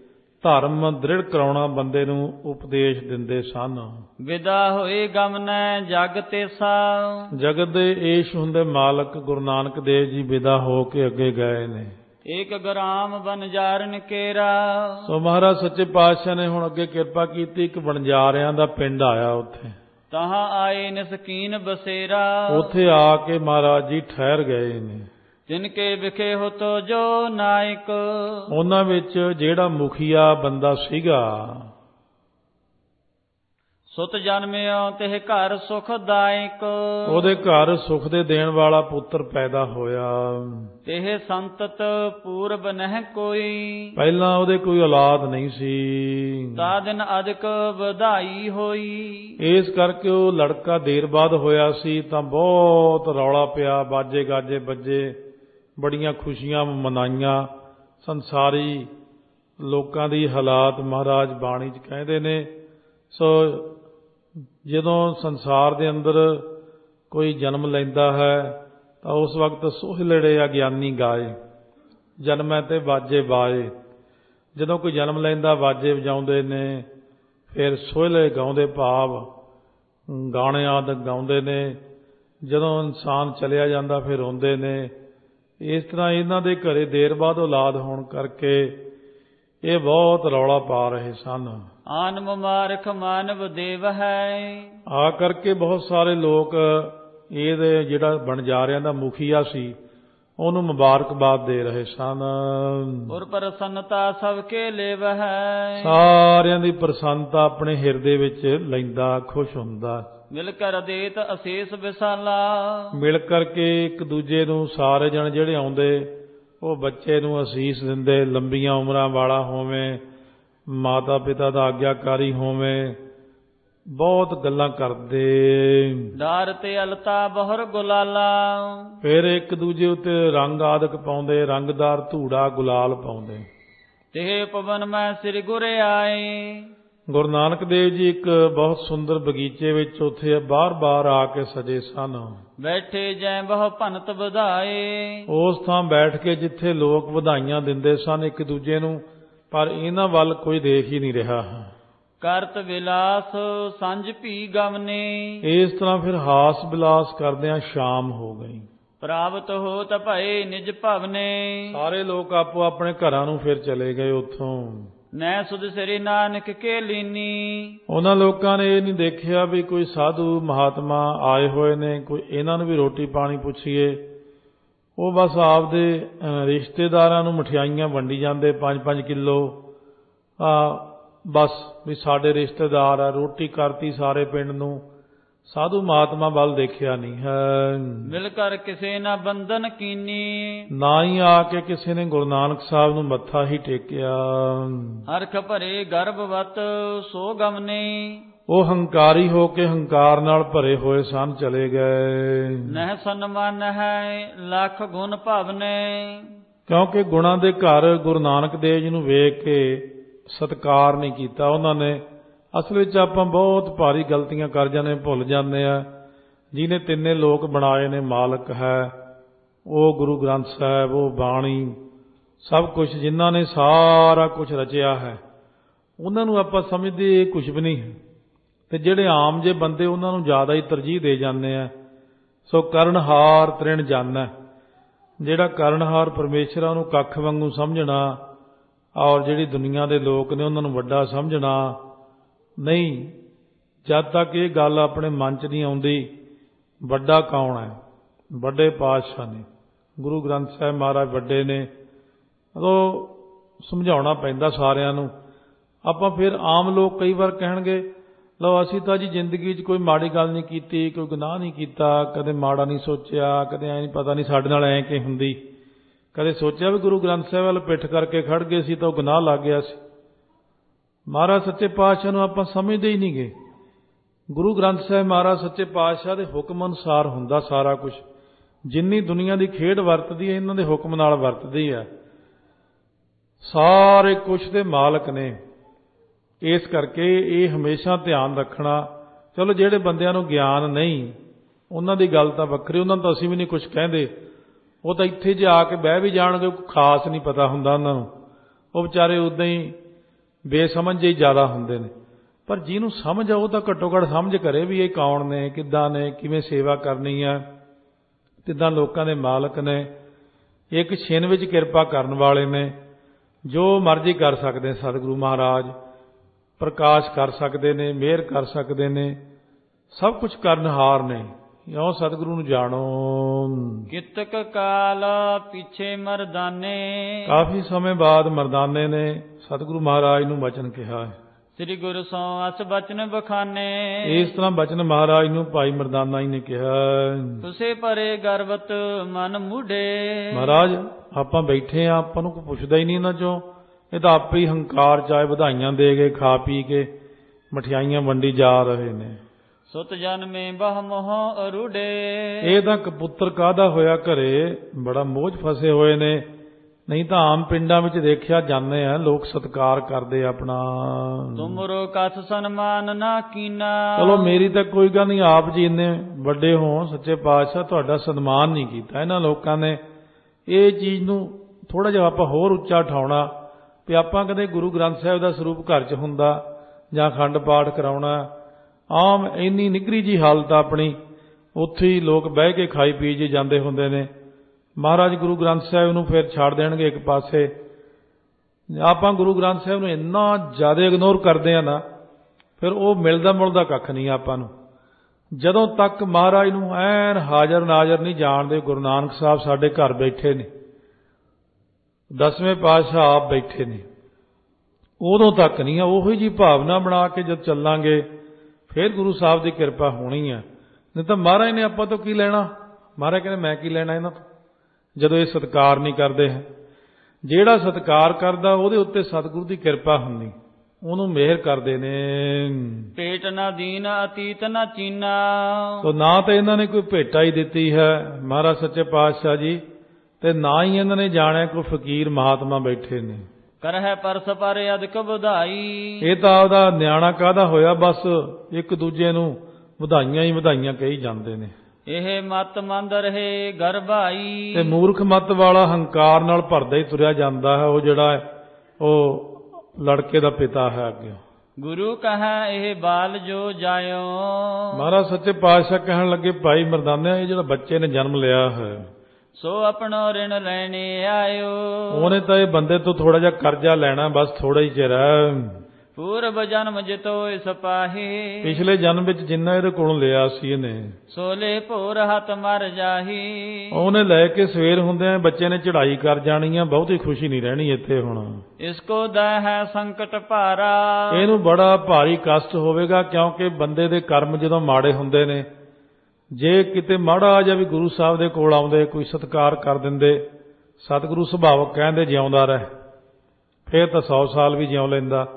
B: ਧਰਮ ਦ੍ਰਿੜ ਕਰਾਉਣਾ ਬੰਦੇ ਨੂੰ ਉਪਦੇਸ਼ ਦਿੰਦੇ ਸਨ।
A: ਵਿਦਾ ਹੋਏ ਗਮਨੈ ਜਗ ਤੇਸਾ।
B: ਜਗਤ ਦੇ ਏਸ਼ ਹੁੰਦੇ ਮਾਲਕ ਗੁਰੂ ਨਾਨਕ ਦੇਵ ਜੀ ਵਿਦਾ ਹੋ ਕੇ ਅੱਗੇ ਗਏ ਨੇ।
A: ਏਕ ਗ੍ਰਾਮ ਬਨਜਾਰਨ ਕੇਰਾ।
B: ਸੋ ਮਹਾਰਾਜ ਸੱਚੇ ਪਾਤਸ਼ਾਹ ਨੇ ਹੁਣ ਅੱਗੇ ਕਿਰਪਾ ਕੀਤੀ, ਇੱਕ ਬਣਜਾਰਿਆਂ ਦਾ ਪਿੰਡ ਆਇਆ ਉੱਥੇ।
A: ਤਹਾਂ ਆਏ ਨਿਸਕੀਨ ਬਸੇਰਾ।
B: ਉੱਥੇ ਆ ਕੇ ਮਹਾਰਾਜ ਜੀ ਠਹਿਰ ਗਏ ਨੇ।
A: ਜਿਨਕੇ ਵਿਖੇ ਹੋਤੋ ਜੋ ਨਾਇਕ।
B: ਉਹਨਾਂ ਵਿੱਚ ਜਿਹੜਾ ਮੁਖੀਆ ਬੰਦਾ ਸੀਗਾ
A: ਸੁਤ ਜਨਮਿਓ ਤਿਹ ਘਰ ਸੁਖਦਾਇਕ,
B: ਉਹਦੇ ਘਰ ਸੁਖ ਦੇ ਦੇਣ ਵਾਲਾ ਪੁੱਤਰ ਪੈਦਾ ਹੋਇਆ।
A: ਤਿਹ ਸੰਤਤ ਪੂਰਬ ਨਹਿ ਕੋਈ,
B: ਪਹਿਲਾਂ ਉਹਦੇ ਕੋਈ ਔਲਾਦ ਨਹੀਂ ਸੀ।
A: ਤਾ ਦਿਨ ਅਦਿਕ ਵਧਾਈ ਹੋਈ,
B: ਇਸ ਕਰਕੇ ਉਹ ਲੜਕਾ ਦੇਰ ਬਾਅਦ ਹੋਇਆ ਸੀ ਤਾਂ ਬਹੁਤ ਰੌਲਾ ਪਿਆ, ਬਾਜੇ ਗਾਜੇ ਵੱਜੇ, ਬੜੀਆਂ ਖੁਸ਼ੀਆਂ ਮਨਾਈਆਂ। ਸੰਸਾਰੀ ਲੋਕਾਂ ਦੀ ਹਾਲਾਤ ਮਹਾਰਾਜ ਬਾਣੀ 'ਚ ਕਹਿੰਦੇ ਨੇ। ਸੋ ਜਦੋਂ ਸੰਸਾਰ ਦੇ ਅੰਦਰ ਕੋਈ ਜਨਮ ਲੈਂਦਾ ਹੈ ਤਾਂ ਉਸ ਵਕਤ ਸੋਹਿਲੜੇ ਅਗਿਆਨੀ ਗਾਏ, ਜਨਮੈ ਤੇ ਬਾਜੇ ਬਾਏ। ਜਦੋਂ ਕੋਈ ਜਨਮ ਲੈਂਦਾ ਬਾਜੇ ਵਜਾਉਂਦੇ ਨੇ, ਫਿਰ ਸੋਹਿਲੇ ਗਾਉਂਦੇ, ਭਾਵ ਗਾਣੇ ਆਦਿ ਗਾਉਂਦੇ ਨੇ। ਜਦੋਂ ਇਨਸਾਨ ਚਲਿਆ ਜਾਂਦਾ ਫਿਰ ਰੋਂਦੇ ਨੇ। ਇਸ ਤਰ੍ਹਾਂ ਇਹਨਾਂ ਦੇ ਘਰੇ ਦੇਰ ਬਾਅਦ ਔਲਾਦ ਹੋਣ ਕਰਕੇ ਇਹ ਬਹੁਤ ਰੌਲਾ ਪਾ ਰਹੇ ਸਨ।
A: ਆਨ ਮੁਬਾਰਕ ਮਾਨਵ ਦੇਵ ਹੈ,
B: ਆ ਕਰਕੇ ਬਹੁਤ ਸਾਰੇ ਲੋਕ ਇਹਦੇ ਜਿਹੜਾ ਬਣਜਾਰਿਆਂ ਦਾ ਮੁਖੀਆ ਸੀ ਉਹਨੂੰ ਮੁਬਾਰਕਬਾਦ ਦੇ ਰਹੇ ਸਨ।
A: ਔਰ ਪ੍ਰਸੰਨਤਾ ਸਭ ਕੇ ਲੇਵ ਹੈ,
B: ਸਾਰਿਆਂ ਦੀ ਪ੍ਰਸੰਨਤਾ ਆਪਣੇ ਹਿਰਦੇ ਵਿੱਚ ਲੈਂਦਾ, ਖੁਸ਼ ਹੁੰਦਾ।
A: ਮਿਲ ਕਰ ਦੇਤ ਅਸ਼ੇਸ਼ ਵਿਸਾਲਾ, ਮਿਲ
B: ਕਰਕੇ ਇੱਕ ਦੂਜੇ ਨੂੰ ਸਾਰੇ ਜਣ ਜਿਹੜੇ ਆਉਂਦੇ ਉਹ ਬੱਚੇ ਨੂੰ ਅਸੀਸ ਦਿੰਦੇ, ਲੰਬੀਆਂ ਉਮਰਾਂ ਵਾਲਾ ਹੋਵੇ, ਮਾਤਾ ਪਿਤਾ ਦਾ ਆਗਿਆਕਾਰੀ ਹੋਵੇ। ਬਹੁਤ ਗੱਲਾਂ ਕਰਦੇ।
A: ਡਾਰ ਤੇ ਅਲਤਾ ਬਹੁਰ ਗੁਲਾਲਾ,
B: ਫਿਰ ਇੱਕ ਦੂਜੇ ਉੱਤੇ ਰੰਗ ਆਦਿਕ ਪਾਉਂਦੇ, ਰੰਗਦਾਰ ਧੂੜਾ ਗੁਲਾਲ ਪਾਉਂਦੇ।
A: ਤੇ ਪਵਨ ਮੈਂ ਸ੍ਰੀ ਗੁਰ ਆਏ,
B: ਗੁਰੂ ਨਾਨਕ ਦੇਵ ਜੀ ਇੱਕ ਬਹੁਤ ਸੁੰਦਰ ਬਗੀਚੇ ਵਿੱਚ ਉੱਥੇ ਬਾਰ-ਬਾਰ ਆ ਕੇ ਸਜੇ ਸਨ।
A: ਬੈਠੇ ਜੈ ਬਹੁ ਭਨਤ ਵਧਾਏ,
B: ਉਸ ਥਾਂ ਬੈਠ ਕੇ ਜਿੱਥੇ ਲੋਕ ਵਧਾਈਆਂ ਦਿੰਦੇ ਸਨ ਇੱਕ ਦੂਜੇ ਨੂੰ, ਪਰ ਇਹਨਾਂ ਵੱਲ ਕੋਈ ਦੇਖ ਹੀ ਨਹੀਂ ਰਿਹਾ।
A: ਕਰਤ ਵਿਲਾਸ ਸੰਝ ਭੀ ਗਵਨੇ,
B: ਇਸ ਤਰ੍ਹਾਂ ਫਿਰ ਹਾਸ ਵਿਲਾਸ ਕਰਦਿਆਂ ਸ਼ਾਮ ਹੋ ਗਈ।
A: ਪ੍ਰਾਪਤ ਹੋਤ ਭਏ ਨਿਜ ਭਵਨੇ, ਸਾਰੇ
B: ਲੋਕ ਆਪੋ ਆਪਣੇ ਘਰਾਂ ਨੂੰ ਫਿਰ ਚਲੇ ਗਏ ਉੱਥੋਂ।
A: ਨੈ ਸੁਧ ਸ੍ਰੀ ਨਾਨਕ ਕੇ ਲੀਨੀ, ਉਹਨਾਂ
B: ਲੋਕਾਂ ਨੇ ਇਹ ਨਹੀਂ ਦੇਖਿਆ ਵੀ ਕੋਈ ਸਾਧੂ ਮਹਾਤਮਾ ਆਏ ਹੋਏ ਨੇ, ਕੋਈ ਇਹਨਾਂ ਨੂੰ ਵੀ ਰੋਟੀ ਪਾਣੀ ਪੁੱਛੀਏ। ਉਹ ਬਸ ਆਪਦੇ ਰਿਸ਼ਤੇਦਾਰਾਂ ਨੂੰ ਮਠਿਆਈਆਂ ਵੰਡੀ ਜਾਂਦੇ, ਪੰਜ ਪੰਜ ਕਿਲੋ। ਬਸ ਵੀ ਸਾਡੇ ਰਿਸ਼ਤੇਦਾਰ ਆ, ਰੋਟੀ ਕਰਤੀ ਸਾਰੇ ਪਿੰਡ ਨੂੰ। ਸਾਧੂ ਮਹਾਤਮਾ ਵੱਲ ਦੇਖਿਆ ਨਹੀਂ ਹੈ।
A: ਮਿਲ ਕਰ ਕਿਸੇ ਨਾ ਬੰਧਨ ਕੀਨੀ,
B: ਨਾ ਹੀ ਆ ਕੇ ਕਿਸੇ ਨੇ ਗੁਰੂ ਨਾਨਕ ਸਾਹਿਬ ਨੂੰ ਮੱਥਾ ਹੀ ਟੇਕਿਆ।
A: ਹਰਖ ਭਰੇ ਗਰਭਵਤ ਸੋ ਗਮਨੇ,
B: ਉਹ ਹੰਕਾਰੀ ਹੋ ਕੇ ਹੰਕਾਰ ਨਾਲ ਭਰੇ ਹੋਏ ਸਨ, ਚਲੇ ਗਏ।
A: ਨਹਿ ਸਨਮਾਨ ਹੈ ਲੱਖ ਗੁਣ ਭਵਨੇ,
B: ਕਿਉਂਕਿ ਗੁਣਾਂ ਦੇ ਘਰ ਗੁਰੂ ਨਾਨਕ ਦੇਵ ਜੀ ਨੂੰ ਵੇਖ ਕੇ ਸਤਿਕਾਰ ਨਹੀਂ ਕੀਤਾ ਉਹਨਾਂ ਨੇ। ਅਸਲ ਵਿੱਚ ਆਪਾਂ ਬਹੁਤ ਭਾਰੀ ਗਲਤੀਆਂ ਕਰ ਜਾਂਦੇ, ਭੁੱਲ ਜਾਂਦੇ ਆ ਜਿਹਨੇ ਤਿੰਨੇ ਲੋਕ ਬਣਾਏ ਨੇ, ਮਾਲਕ ਹੈ ਉਹ ਗੁਰੂ ਗ੍ਰੰਥ ਸਾਹਿਬ, ਉਹ ਬਾਣੀ, ਸਭ ਕੁਝ ਜਿਨ੍ਹਾਂ ਨੇ ਸਾਰਾ ਕੁਝ ਰਚਿਆ ਹੈ, ਉਹਨਾਂ ਨੂੰ ਆਪਾਂ ਸਮਝਦੇ ਕੁਝ ਵੀ ਨਹੀਂ ਹੈ। ਤੇ ਜਿਹੜੇ ਆਮ ਜੇ ਬੰਦੇ ਉਹਨਾਂ ਨੂੰ ਜ਼ਿਆਦਾ ਹੀ ਤਰਜੀਹ ਦੇ ਜਾਂਦੇ ਆ। ਸੋ ਕਰਨਹਾਰ ਤ੍ਰਿਣ ਜਾਣੈ, ਜਿਹੜਾ ਕਰਨਹਾਰ ਪਰਮੇਸ਼ਰ ਆ ਉਹਨੂੰ ਕੱਖ ਵਾਂਗੂ ਸਮਝਣਾ, ਔਰ ਜਿਹੜੀ ਦੁਨੀਆ ਦੇ ਲੋਕ ਨੇ ਉਹਨਾਂ ਨੂੰ ਵੱਡਾ ਸਮਝਣਾ ਨਹੀਂ। ਜਦ ਤੱਕ ਇਹ ਗੱਲ ਆਪਣੇ ਮਨ 'ਚ ਨਹੀਂ ਆਉਂਦੀ ਵੱਡਾ ਕੌਣ ਹੈ, ਵੱਡੇ ਪਾਤਸ਼ਾਹ ਨੇ, ਗੁਰੂ ਗ੍ਰੰਥ ਸਾਹਿਬ ਮਹਾਰਾਜ ਵੱਡੇ ਨੇ, ਉਦੋਂ ਸਮਝਾਉਣਾ ਪੈਂਦਾ ਸਾਰਿਆਂ ਨੂੰ। ਆਪਾਂ ਫਿਰ ਆਮ ਲੋਕ ਕਈ ਵਾਰ ਕਹਿਣਗੇ, ਲਓ ਅਸੀਂ ਤਾਂ ਜੀ ਜ਼ਿੰਦਗੀ 'ਚ ਕੋਈ ਮਾੜੀ ਗੱਲ ਨਹੀਂ ਕੀਤੀ, ਕੋਈ ਗੁਨਾਹ ਨਹੀਂ ਕੀਤਾ, ਕਦੇ ਮਾੜਾ ਨਹੀਂ ਸੋਚਿਆ, ਕਦੇ ਐਂ ਨਹੀਂ, ਪਤਾ ਨਹੀਂ ਸਾਡੇ ਨਾਲ ਐਂ ਕਿ ਹੁੰਦੀ, ਕਦੇ ਸੋਚਿਆ ਵੀ ਗੁਰੂ ਗ੍ਰੰਥ ਸਾਹਿਬ ਵੱਲ ਪਿੱਠ ਕਰਕੇ ਖੜ ਗਏ ਸੀ ਤਾਂ ਉਹ ਗੁਨਾਹ ਲੱਗ ਗਿਆ ਸੀ। ਮਹਾਰਾਜ ਸੱਚੇ ਪਾਤਸ਼ਾਹ ਨੂੰ ਆਪਾਂ ਸਮਝਦੇ ਹੀ ਨਹੀਂ ਗਏ। ਗੁਰੂ ਗ੍ਰੰਥ ਸਾਹਿਬ ਮਹਾਰਾਜ ਸੱਚੇ ਪਾਤਸ਼ਾਹ ਦੇ ਹੁਕਮ ਅਨੁਸਾਰ ਹੁੰਦਾ ਸਾਰਾ ਕੁਝ। ਜਿੰਨੀ ਦੁਨੀਆ ਦੀ ਖੇਡ ਵਰਤਦੀ ਹੈ ਇਹਨਾਂ ਦੇ ਹੁਕਮ ਨਾਲ ਵਰਤਦੀ ਹੈ। ਸਾਰੇ ਕੁਝ ਦੇ ਮਾਲਕ ਨੇ। ਇਸ ਕਰਕੇ ਇਹ ਹਮੇਸ਼ਾ ਧਿਆਨ ਰੱਖਣਾ। ਚਲੋ ਜਿਹੜੇ ਬੰਦਿਆਂ ਨੂੰ ਗਿਆਨ ਨਹੀਂ ਉਹਨਾਂ ਦੀ ਗੱਲ ਤਾਂ ਵੱਖਰੀ, ਉਹਨਾਂ ਨੂੰ ਤਾਂ ਅਸੀਂ ਵੀ ਨਹੀਂ ਕੁਝ ਕਹਿੰਦੇ। ਉਹ ਤਾਂ ਇੱਥੇ ਜਾ ਕੇ ਬਹਿ ਵੀ ਜਾਣਗੇ, ਖਾਸ ਨਹੀਂ ਪਤਾ ਹੁੰਦਾ ਉਹਨਾਂ ਨੂੰ, ਉਹ ਵਿਚਾਰੇ ਉੱਦਾਂ ਹੀ ਬੇਸਮਝ ਜਿਹੇ ਜ਼ਿਆਦਾ ਹੁੰਦੇ ਨੇ। ਪਰ ਜਿਹਨੂੰ ਸਮਝ ਆ ਉਹ ਤਾਂ ਘੱਟੋ ਘੱਟ ਸਮਝ ਕਰੇ ਵੀ ਇਹ ਕੌਣ ਨੇ, ਕਿੱਦਾਂ ਨੇ, ਕਿਵੇਂ ਸੇਵਾ ਕਰਨੀ ਹੈ, ਕਿੱਦਾਂ ਲੋਕਾਂ ਦੇ ਮਾਲਕ ਨੇ, ਇੱਕ ਛਿਨ ਵਿੱਚ ਕਿਰਪਾ ਕਰਨ ਵਾਲੇ ਨੇ, ਜੋ ਮਰਜ਼ੀ ਕਰ ਸਕਦੇ ਸਤਿਗੁਰੂ ਮਹਾਰਾਜ, ਪ੍ਰਕਾਸ਼ ਕਰ ਸਕਦੇ ਨੇ, ਮਿਹਰ ਕਰ ਸਕਦੇ ਨੇ, ਸਭ ਕੁਝ ਕਰਨਹਾਰ ਨੇ। ਇਉਂ ਸਤਿਗੁਰੂ ਨੂੰ ਜਾਣੋ।
A: ਕਿਤਕ ਕਾਲ ਪਿੱਛੇ ਮਰਦਾਨੇ,
B: ਕਾਫੀ ਸਮੇਂ ਬਾਅਦ ਮਰਦਾਨੇ ਨੇ ਸਤਿਗੁਰੂ ਮਹਾਰਾਜ ਨੂੰ ਵਚਨ ਕਿਹਾ ਹੈ।
A: ਸ੍ਰੀ ਗੁਰੂ ਸੋ ਅਸ ਬਚਨ ਬਖਾਨੇ।
B: ਇਸ ਤਰ੍ਹਾਂ ਬਚਨ ਮਹਾਰਾਜ ਨੂੰ ਭਾਈ ਮਰਦਾਨਾ ਜੀ ਨੇ ਕਿਹਾ।
A: ਤੁਸੇ ਪਰੇ ਗਰਵਤ ਮਨ ਮੂਢੇ।
B: ਮਹਾਰਾਜ ਆਪਾਂ ਬੈਠੇ ਆ, ਆਪਾਂ ਨੂੰ ਕੋਈ ਪੁੱਛਦਾ ਹੀ ਨਹੀਂ ਇਹਨਾਂ ਚੋਂ। ਇਹ ਤਾਂ ਆਪੇ ਹੀ ਹੰਕਾਰ ਚਾਹੇ ਵਧਾਈਆਂ ਦੇ ਕੇ ਖਾ ਪੀ ਕੇ ਮਠਿਆਈਆਂ ਵੰਡੀ ਜਾ ਰਹੇ ਨੇ।
A: ਸੁਤ ਜਨਮੇ ਬਹ ਮੋਹ ਅਰੂਢੇ।
B: ਇਹ ਤਾਂ ਕਪੁੱਤਰ ਕਾਹਦਾ ਹੋਇਆ ਘਰੇ, ਬੜਾ ਮੋਝ ਫਸੇ ਹੋਏ ਨੇ। ਨਹੀਂ ਤਾਂ ਆਮ ਪਿੰਡਾਂ ਵਿੱਚ ਦੇਖਿਆ ਜਾਂਦੇ ਆ ਲੋਕ ਸਤਿਕਾਰ ਕਰਦੇ ਆਪਣਾ।
A: ਤੁਮਰੋ ਕਥ ਸਨਮਾਨ ਨਾ ਕੀਨਾ।
B: ਚਲੋ ਮੇਰੀ ਤਾਂ ਕੋਈ ਗੱਲ ਨਹੀਂ, ਆਪ ਜੀ ਇੰਨੇ ਵੱਡੇ ਹੋਣ ਸੱਚੇ ਪਾਤਸ਼ਾਹ, ਤੁਹਾਡਾ ਸਨਮਾਨ ਨਹੀਂ ਕੀਤਾ ਇਹਨਾਂ ਲੋਕਾਂ ਨੇ। ਇਹ ਚੀਜ਼ ਨੂੰ ਥੋੜਾ ਜਿਹਾ ਆਪਾਂ ਹੋਰ ਉੱਚਾ ਉਠਾਉਣਾ ਵੀ ਆਪਾਂ ਕਦੇ ਗੁਰੂ ਗ੍ਰੰਥ ਸਾਹਿਬ ਦਾ ਸਰੂਪ ਘਰ 'ਚ ਹੁੰਦਾ ਜਾਂ ਅਖੰਡ ਪਾਠ ਕਰਾਉਣਾ। ਆਮ ਇੰਨੀ ਨਿੱਘਰੀ ਜੀ ਹਾਲਤ ਆਪਣੀ, ਉੱਥੇ ਹੀ ਲੋਕ ਬਹਿ ਕੇ ਖਾਈ ਪੀ ਜੀ ਜਾਂਦੇ ਹੁੰਦੇ ਨੇ। ਮਹਾਰਾਜ ਗੁਰੂ ਗ੍ਰੰਥ ਸਾਹਿਬ ਨੂੰ ਫਿਰ ਛੱਡ ਦੇਣਗੇ ਇੱਕ ਪਾਸੇ। ਆਪਾਂ ਗੁਰੂ ਗ੍ਰੰਥ ਸਾਹਿਬ ਨੂੰ ਇੰਨਾ ਜ਼ਿਆਦਾ ਇਗਨੋਰ ਕਰਦੇ ਆ ਨਾ, ਫਿਰ ਉਹ ਮਿਲਦਾ ਮੁਲਦਾ ਕੱਖ ਨਹੀਂ ਆਪਾਂ ਨੂੰ। ਜਦੋਂ ਤੱਕ ਮਹਾਰਾਜ ਨੂੰ ਐਨ ਹਾਜ਼ਰ ਨਾਜ਼ਰ ਨਹੀਂ ਜਾਣਦੇ। ਗੁਰੂ ਨਾਨਕ ਸਾਹਿਬ ਸਾਡੇ ਘਰ ਬੈਠੇ ਨੇ, ਦਸਵੇਂ ਪਾਤਸ਼ਾਹ ਆਪ ਬੈਠੇ ਨੇ, ਉਦੋਂ ਤੱਕ ਨਹੀਂ ਆ। ਉਹੀ ਜੀ ਭਾਵਨਾ ਬਣਾ ਕੇ ਜਦ ਚੱਲਾਂਗੇ ਫਿਰ ਗੁਰੂ ਸਾਹਿਬ ਦੀ ਕਿਰਪਾ ਹੋਣੀ ਆ। ਨਹੀਂ ਤਾਂ ਮਹਾਰਾਜ ਨੇ ਆਪਾਂ ਤੋਂ ਕੀ ਲੈਣਾ। ਮਹਾਰਾਜ ਕਹਿੰਦੇ ਮੈਂ ਕੀ ਲੈਣਾ ਇਹਨਾਂ ਤੋਂ, ਜਦੋਂ ਇਹ ਸਤਿਕਾਰ ਨਹੀਂ ਕਰਦੇ ਹੈ। ਜਿਹੜਾ ਸਤਿਕਾਰ ਕਰਦਾ ਉਹਦੇ ਉੱਤੇ ਸਤਿਗੁਰੂ ਦੀ ਕਿਰਪਾ ਹੁੰਦੀ, ਉਹਨੂੰ ਮਿਹਰ ਕਰਦੇ ਨੇ।
A: ਪੇਟ ਨਾ ਦੀਨ ਅਤੀਤ ਨਾ ਚੀਨਾ।
B: ਤੋ ਨਾ ਤਾਂ ਇਹਨਾਂ ਨੇ ਕੋਈ ਭੇਟਾ ਹੀ ਦਿੱਤੀ ਹੈ ਮਹਾਰਾਜ ਸੱਚੇ ਪਾਤਸ਼ਾਹ ਜੀ, ਤੇ ਨਾ ਹੀ ਇਹਨਾਂ ਨੇ ਜਾਣਿਆ ਕੋਈ ਫਕੀਰ ਮਹਾਤਮਾ ਬੈਠੇ ਨੇ।
A: ਕਰਹਿ ਪਰਸ ਪਰ ਅਦਕ ਵਧਾਈ। ਇਹ
B: ਤਾਂ ਉਹਦਾ ਨਿਆਣਾ ਕਾਹਦਾ ਹੋਇਆ, ਬਸ ਇੱਕ ਦੂਜੇ ਨੂੰ ਵਧਾਈਆਂ ਹੀ ਵਧਾਈਆਂ ਕਹੀ ਜਾਂਦੇ ਨੇ।
A: ਇਹ ਮਤ ਮੰਦ ਰਹੇ ਗਰਭਾਈ। ਤੇ
B: ਮੂਰਖ ਮਤ ਵਾਲਾ ਹੰਕਾਰ ਨਾਲ ਭਰਦਾ ਹੀ ਤੁਰਿਆ ਜਾਂਦਾ ਹੈ। ਉਹ ਜਿਹੜਾ ਉਹ ਲੜਕੇ ਦਾ ਪਿਤਾ ਹੈ ਅੱਗੇ।
A: ਗੁਰੂ ਕਹੈ ਇਹ ਬਾਲ ਜੋ ਜਾਇਓ।
B: ਮਹਾਰਾਜ ਸੱਚੇ ਪਾਤਸ਼ਾਹ ਕਹਿਣ ਲੱਗੇ ਭਾਈ ਮਰਦਾਨਾ, ਇਹ ਜਿਹੜਾ ਬੱਚੇ ਨੇ ਜਨਮ ਲਿਆ ਹੈ
A: ਸੋ ਆਪਣਾ ਰਿਣ ਲੈਣੇ ਆਇਓ।
B: ਉਹਨੇ ਤਾਂ ਇਹ ਬੰਦੇ ਤੋਂ ਥੋੜਾ ਜਿਹਾ ਕਰਜ਼ਾ ਲੈਣਾ, ਬਸ ਥੋੜਾ ਹੀ ਚਿਰ ਹੈ।
A: ਪੂਰਬ ਜਨਮ ਜਿਤੋ ਸਪਾਹੀ।
B: ਪਿਛਲੇ ਜਨਮ ਵਿੱਚ ਜਿੰਨਾ ਇਹਦੇ ਕੋਲੋਂ ਲਿਆ ਸੀ ਇਹਨੇ,
A: ਸੋਲੇ ਭੋਰ ਹੱਥ ਮਰ ਜਾਹੀ।
B: ਉਹਨੇ ਲੈ ਕੇ ਸਵੇਰ ਹੁੰਦਿਆਂ ਬੱਚੇ ਨੇ ਚੜ੍ਹਾਈ ਕਰ ਜਾਣੀ ਆ, ਬਹੁਤੀ ਖੁਸ਼ੀ ਨਹੀਂ ਰਹਿਣੀ ਇੱਥੇ ਹੁਣ।
A: ਇਸ ਕੋ ਦਾ ਹੈ ਸੰਕਟ ਭਾਰਾ।
B: ਇਹਨੂੰ ਬੜਾ ਭਾਰੀ ਕਸ਼ਟ ਹੋਵੇਗਾ, ਕਿਉਂਕਿ ਬੰਦੇ ਦੇ ਕਰਮ ਜਦੋਂ ਮਾੜੇ ਹੁੰਦੇ ਨੇ, ਜੇ ਕਿਤੇ ਮਾੜਾ ਜਿਹਾ ਵੀ ਗੁਰੂ ਸਾਹਿਬ ਦੇ ਕੋਲ ਆਉਂਦੇ, ਕੋਈ ਸਤਿਕਾਰ ਕਰ ਦਿੰਦੇ, ਸਤਿਗੁਰੂ ਸੁਭਾਵਕ ਕਹਿੰਦੇ ਜਿਉਂਦਾ ਰਹਿ, ਫੇਰ ਤਾਂ ਸੌ ਸਾਲ ਵੀ ਜਿਉਂ ਲੈਂਦਾ।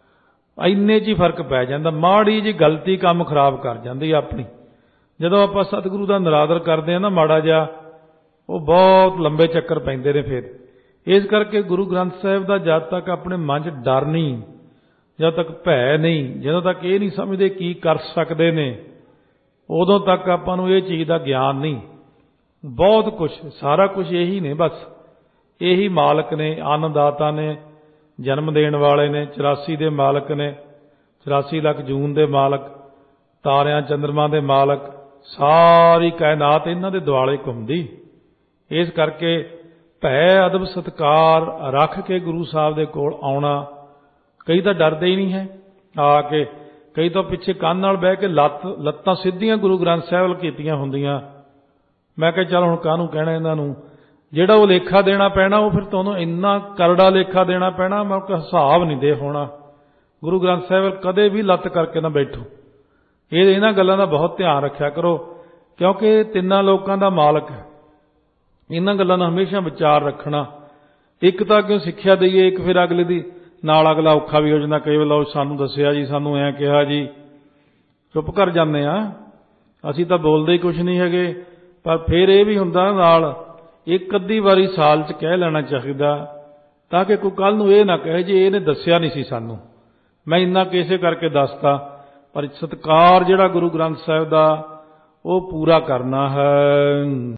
B: ਇੰਨੇ 'ਚ ਹੀ ਫਰਕ ਪੈ ਜਾਂਦਾ। ਮਾੜੀ ਜੀ ਗਲਤੀ ਕੰਮ ਖਰਾਬ ਕਰ ਜਾਂਦੀ ਆਪਣੀ। ਜਦੋਂ ਆਪਾਂ ਸਤਿਗੁਰੂ ਦਾ ਨਿਰਾਦਰ ਕਰਦੇ ਹਾਂ ਨਾ ਮਾੜਾ ਜਿਹਾ, ਉਹ ਬਹੁਤ ਲੰਬੇ ਚੱਕਰ ਪੈਂਦੇ ਨੇ ਫਿਰ। ਇਸ ਕਰਕੇ ਗੁਰੂ ਗ੍ਰੰਥ ਸਾਹਿਬ ਦਾ ਜਦ ਤੱਕ ਆਪਣੇ ਮਨ 'ਚ ਡਰ ਨਹੀਂ, ਜਦ ਤੱਕ ਭੈ ਨਹੀਂ, ਜਦੋਂ ਤੱਕ ਇਹ ਨਹੀਂ ਸਮਝਦੇ ਕੀ ਕਰ ਸਕਦੇ ਨੇ, ਉਦੋਂ ਤੱਕ ਆਪਾਂ ਨੂੰ ਇਹ ਚੀਜ਼ ਦਾ ਗਿਆਨ ਨਹੀਂ। ਬਹੁਤ ਕੁਝ, ਸਾਰਾ ਕੁਝ ਇਹੀ ਨੇ, ਬਸ ਇਹੀ ਮਾਲਕ ਨੇ, ਅੰਨਦਾਤਾ ਨੇ, ਜਨਮ ਦੇਣ ਵਾਲੇ ਨੇ, ਚੁਰਾਸੀ ਦੇ ਮਾਲਕ ਨੇ, ਚੁਰਾਸੀ ਲੱਖ ਜੂਨ ਦੇ ਮਾਲਕ, ਤਾਰਿਆਂ ਚੰਦਰਮਾ ਦੇ ਮਾਲਕ, ਸਾਰੀ ਕਾਇਨਾਤ ਇਹਨਾਂ ਦੇ ਦੁਆਲੇ ਘੁੰਮਦੀ। ਇਸ ਕਰਕੇ ਭੈ ਅਦਬ ਸਤਿਕਾਰ ਰੱਖ ਕੇ ਗੁਰੂ ਸਾਹਿਬ ਦੇ ਕੋਲ ਆਉਣਾ। ਕਈ ਤਾਂ ਡਰਦੇ ਹੀ ਨਹੀਂ ਹੈ ਆ ਕੇ, ਕਈ ਤਾਂ ਪਿੱਛੇ ਕੰਨ ਨਾਲ ਬਹਿ ਕੇ ਲੱਤ ਲੱਤਾਂ ਸਿੱਧੀਆਂ ਗੁਰੂ ਗ੍ਰੰਥ ਸਾਹਿਬ ਵੱਲ ਕੀਤੀਆਂ ਹੁੰਦੀਆਂ। ਮੈਂ ਕਿਹਾ ਚੱਲ ਹੁਣ ਕਾਹਨੂੰ ਕਹਿਣਾ ਇਹਨਾਂ ਨੂੰ, ਜਿਹੜਾ ਉਹ ਲੇਖਾ ਦੇਣਾ ਪੈਣਾ ਉਹ ਫਿਰ ਤੁਹਾਨੂੰ ਇੰਨਾ ਕਰੜਾ ਲੇਖਾ ਦੇਣਾ ਪੈਣਾ, ਮੈਂ ਕੋਈ ਹਿਸਾਬ ਨਹੀਂ ਦੇ ਹੋਣਾ। ਗੁਰੂ ਗ੍ਰੰਥ ਸਾਹਿਬ ਵੱਲ ਕਦੇ ਵੀ ਲੱਤ ਕਰਕੇ ਨਾ ਬੈਠੋ। ਇਹ ਇਹਨਾਂ ਗੱਲਾਂ ਦਾ ਬਹੁਤ ਧਿਆਨ ਰੱਖਿਆ ਕਰੋ, ਕਿਉਂਕਿ ਇਹ ਤਿੰਨਾਂ ਲੋਕਾਂ ਦਾ ਮਾਲਕ ਹੈ। ਇਹਨਾਂ ਗੱਲਾਂ ਦਾ ਹਮੇਸ਼ਾ ਵਿਚਾਰ ਰੱਖਣਾ। ਇੱਕ ਤਾਂ ਕਿਉਂ ਸਿੱਖਿਆ ਦਈਏ, ਇੱਕ ਫਿਰ ਅਗਲੇ ਦੀ ਨਾਲ ਅਗਲਾ ਔਖਾ ਵੀ ਹੋ ਜਾਂਦਾ। ਕਈ ਵਾਰ ਸਾਨੂੰ ਦੱਸਿਆ ਜੀ, ਸਾਨੂੰ ਐਂ ਕਿਹਾ ਜੀ, ਚੁੱਪ ਕਰ ਜਾਂਦੇ ਆ। ਅਸੀਂ ਤਾਂ ਬੋਲਦੇ ਹੀ ਕੁਛ ਨਹੀਂ ਹੈਗੇ, ਪਰ ਫਿਰ ਇਹ ਵੀ ਹੁੰਦਾ ਨਾਲ ਇੱਕ ਅੱਧੀ ਵਾਰੀ ਸਾਲ 'ਚ ਕਹਿ ਲੈਣਾ ਚਾਹੀਦਾ, ਤਾਂ ਕਿ ਕੋਈ ਕੱਲ ਨੂੰ ਇਹ ਨਾ ਕਹੇ ਜੀ ਇਹਨੇ ਦੱਸਿਆ ਨਹੀਂ ਸੀ ਸਾਨੂੰ, ਮੈਂ ਇੰਨਾ ਕਿਸੇ ਕਰਕੇ ਦੱਸਤਾ। ਪਰ ਸਤਿਕਾਰ ਜਿਹੜਾ ਗੁਰੂ ਗ੍ਰੰਥ ਸਾਹਿਬ ਦਾ ਉਹ ਪੂਰਾ ਕਰਨਾ ਹੈ।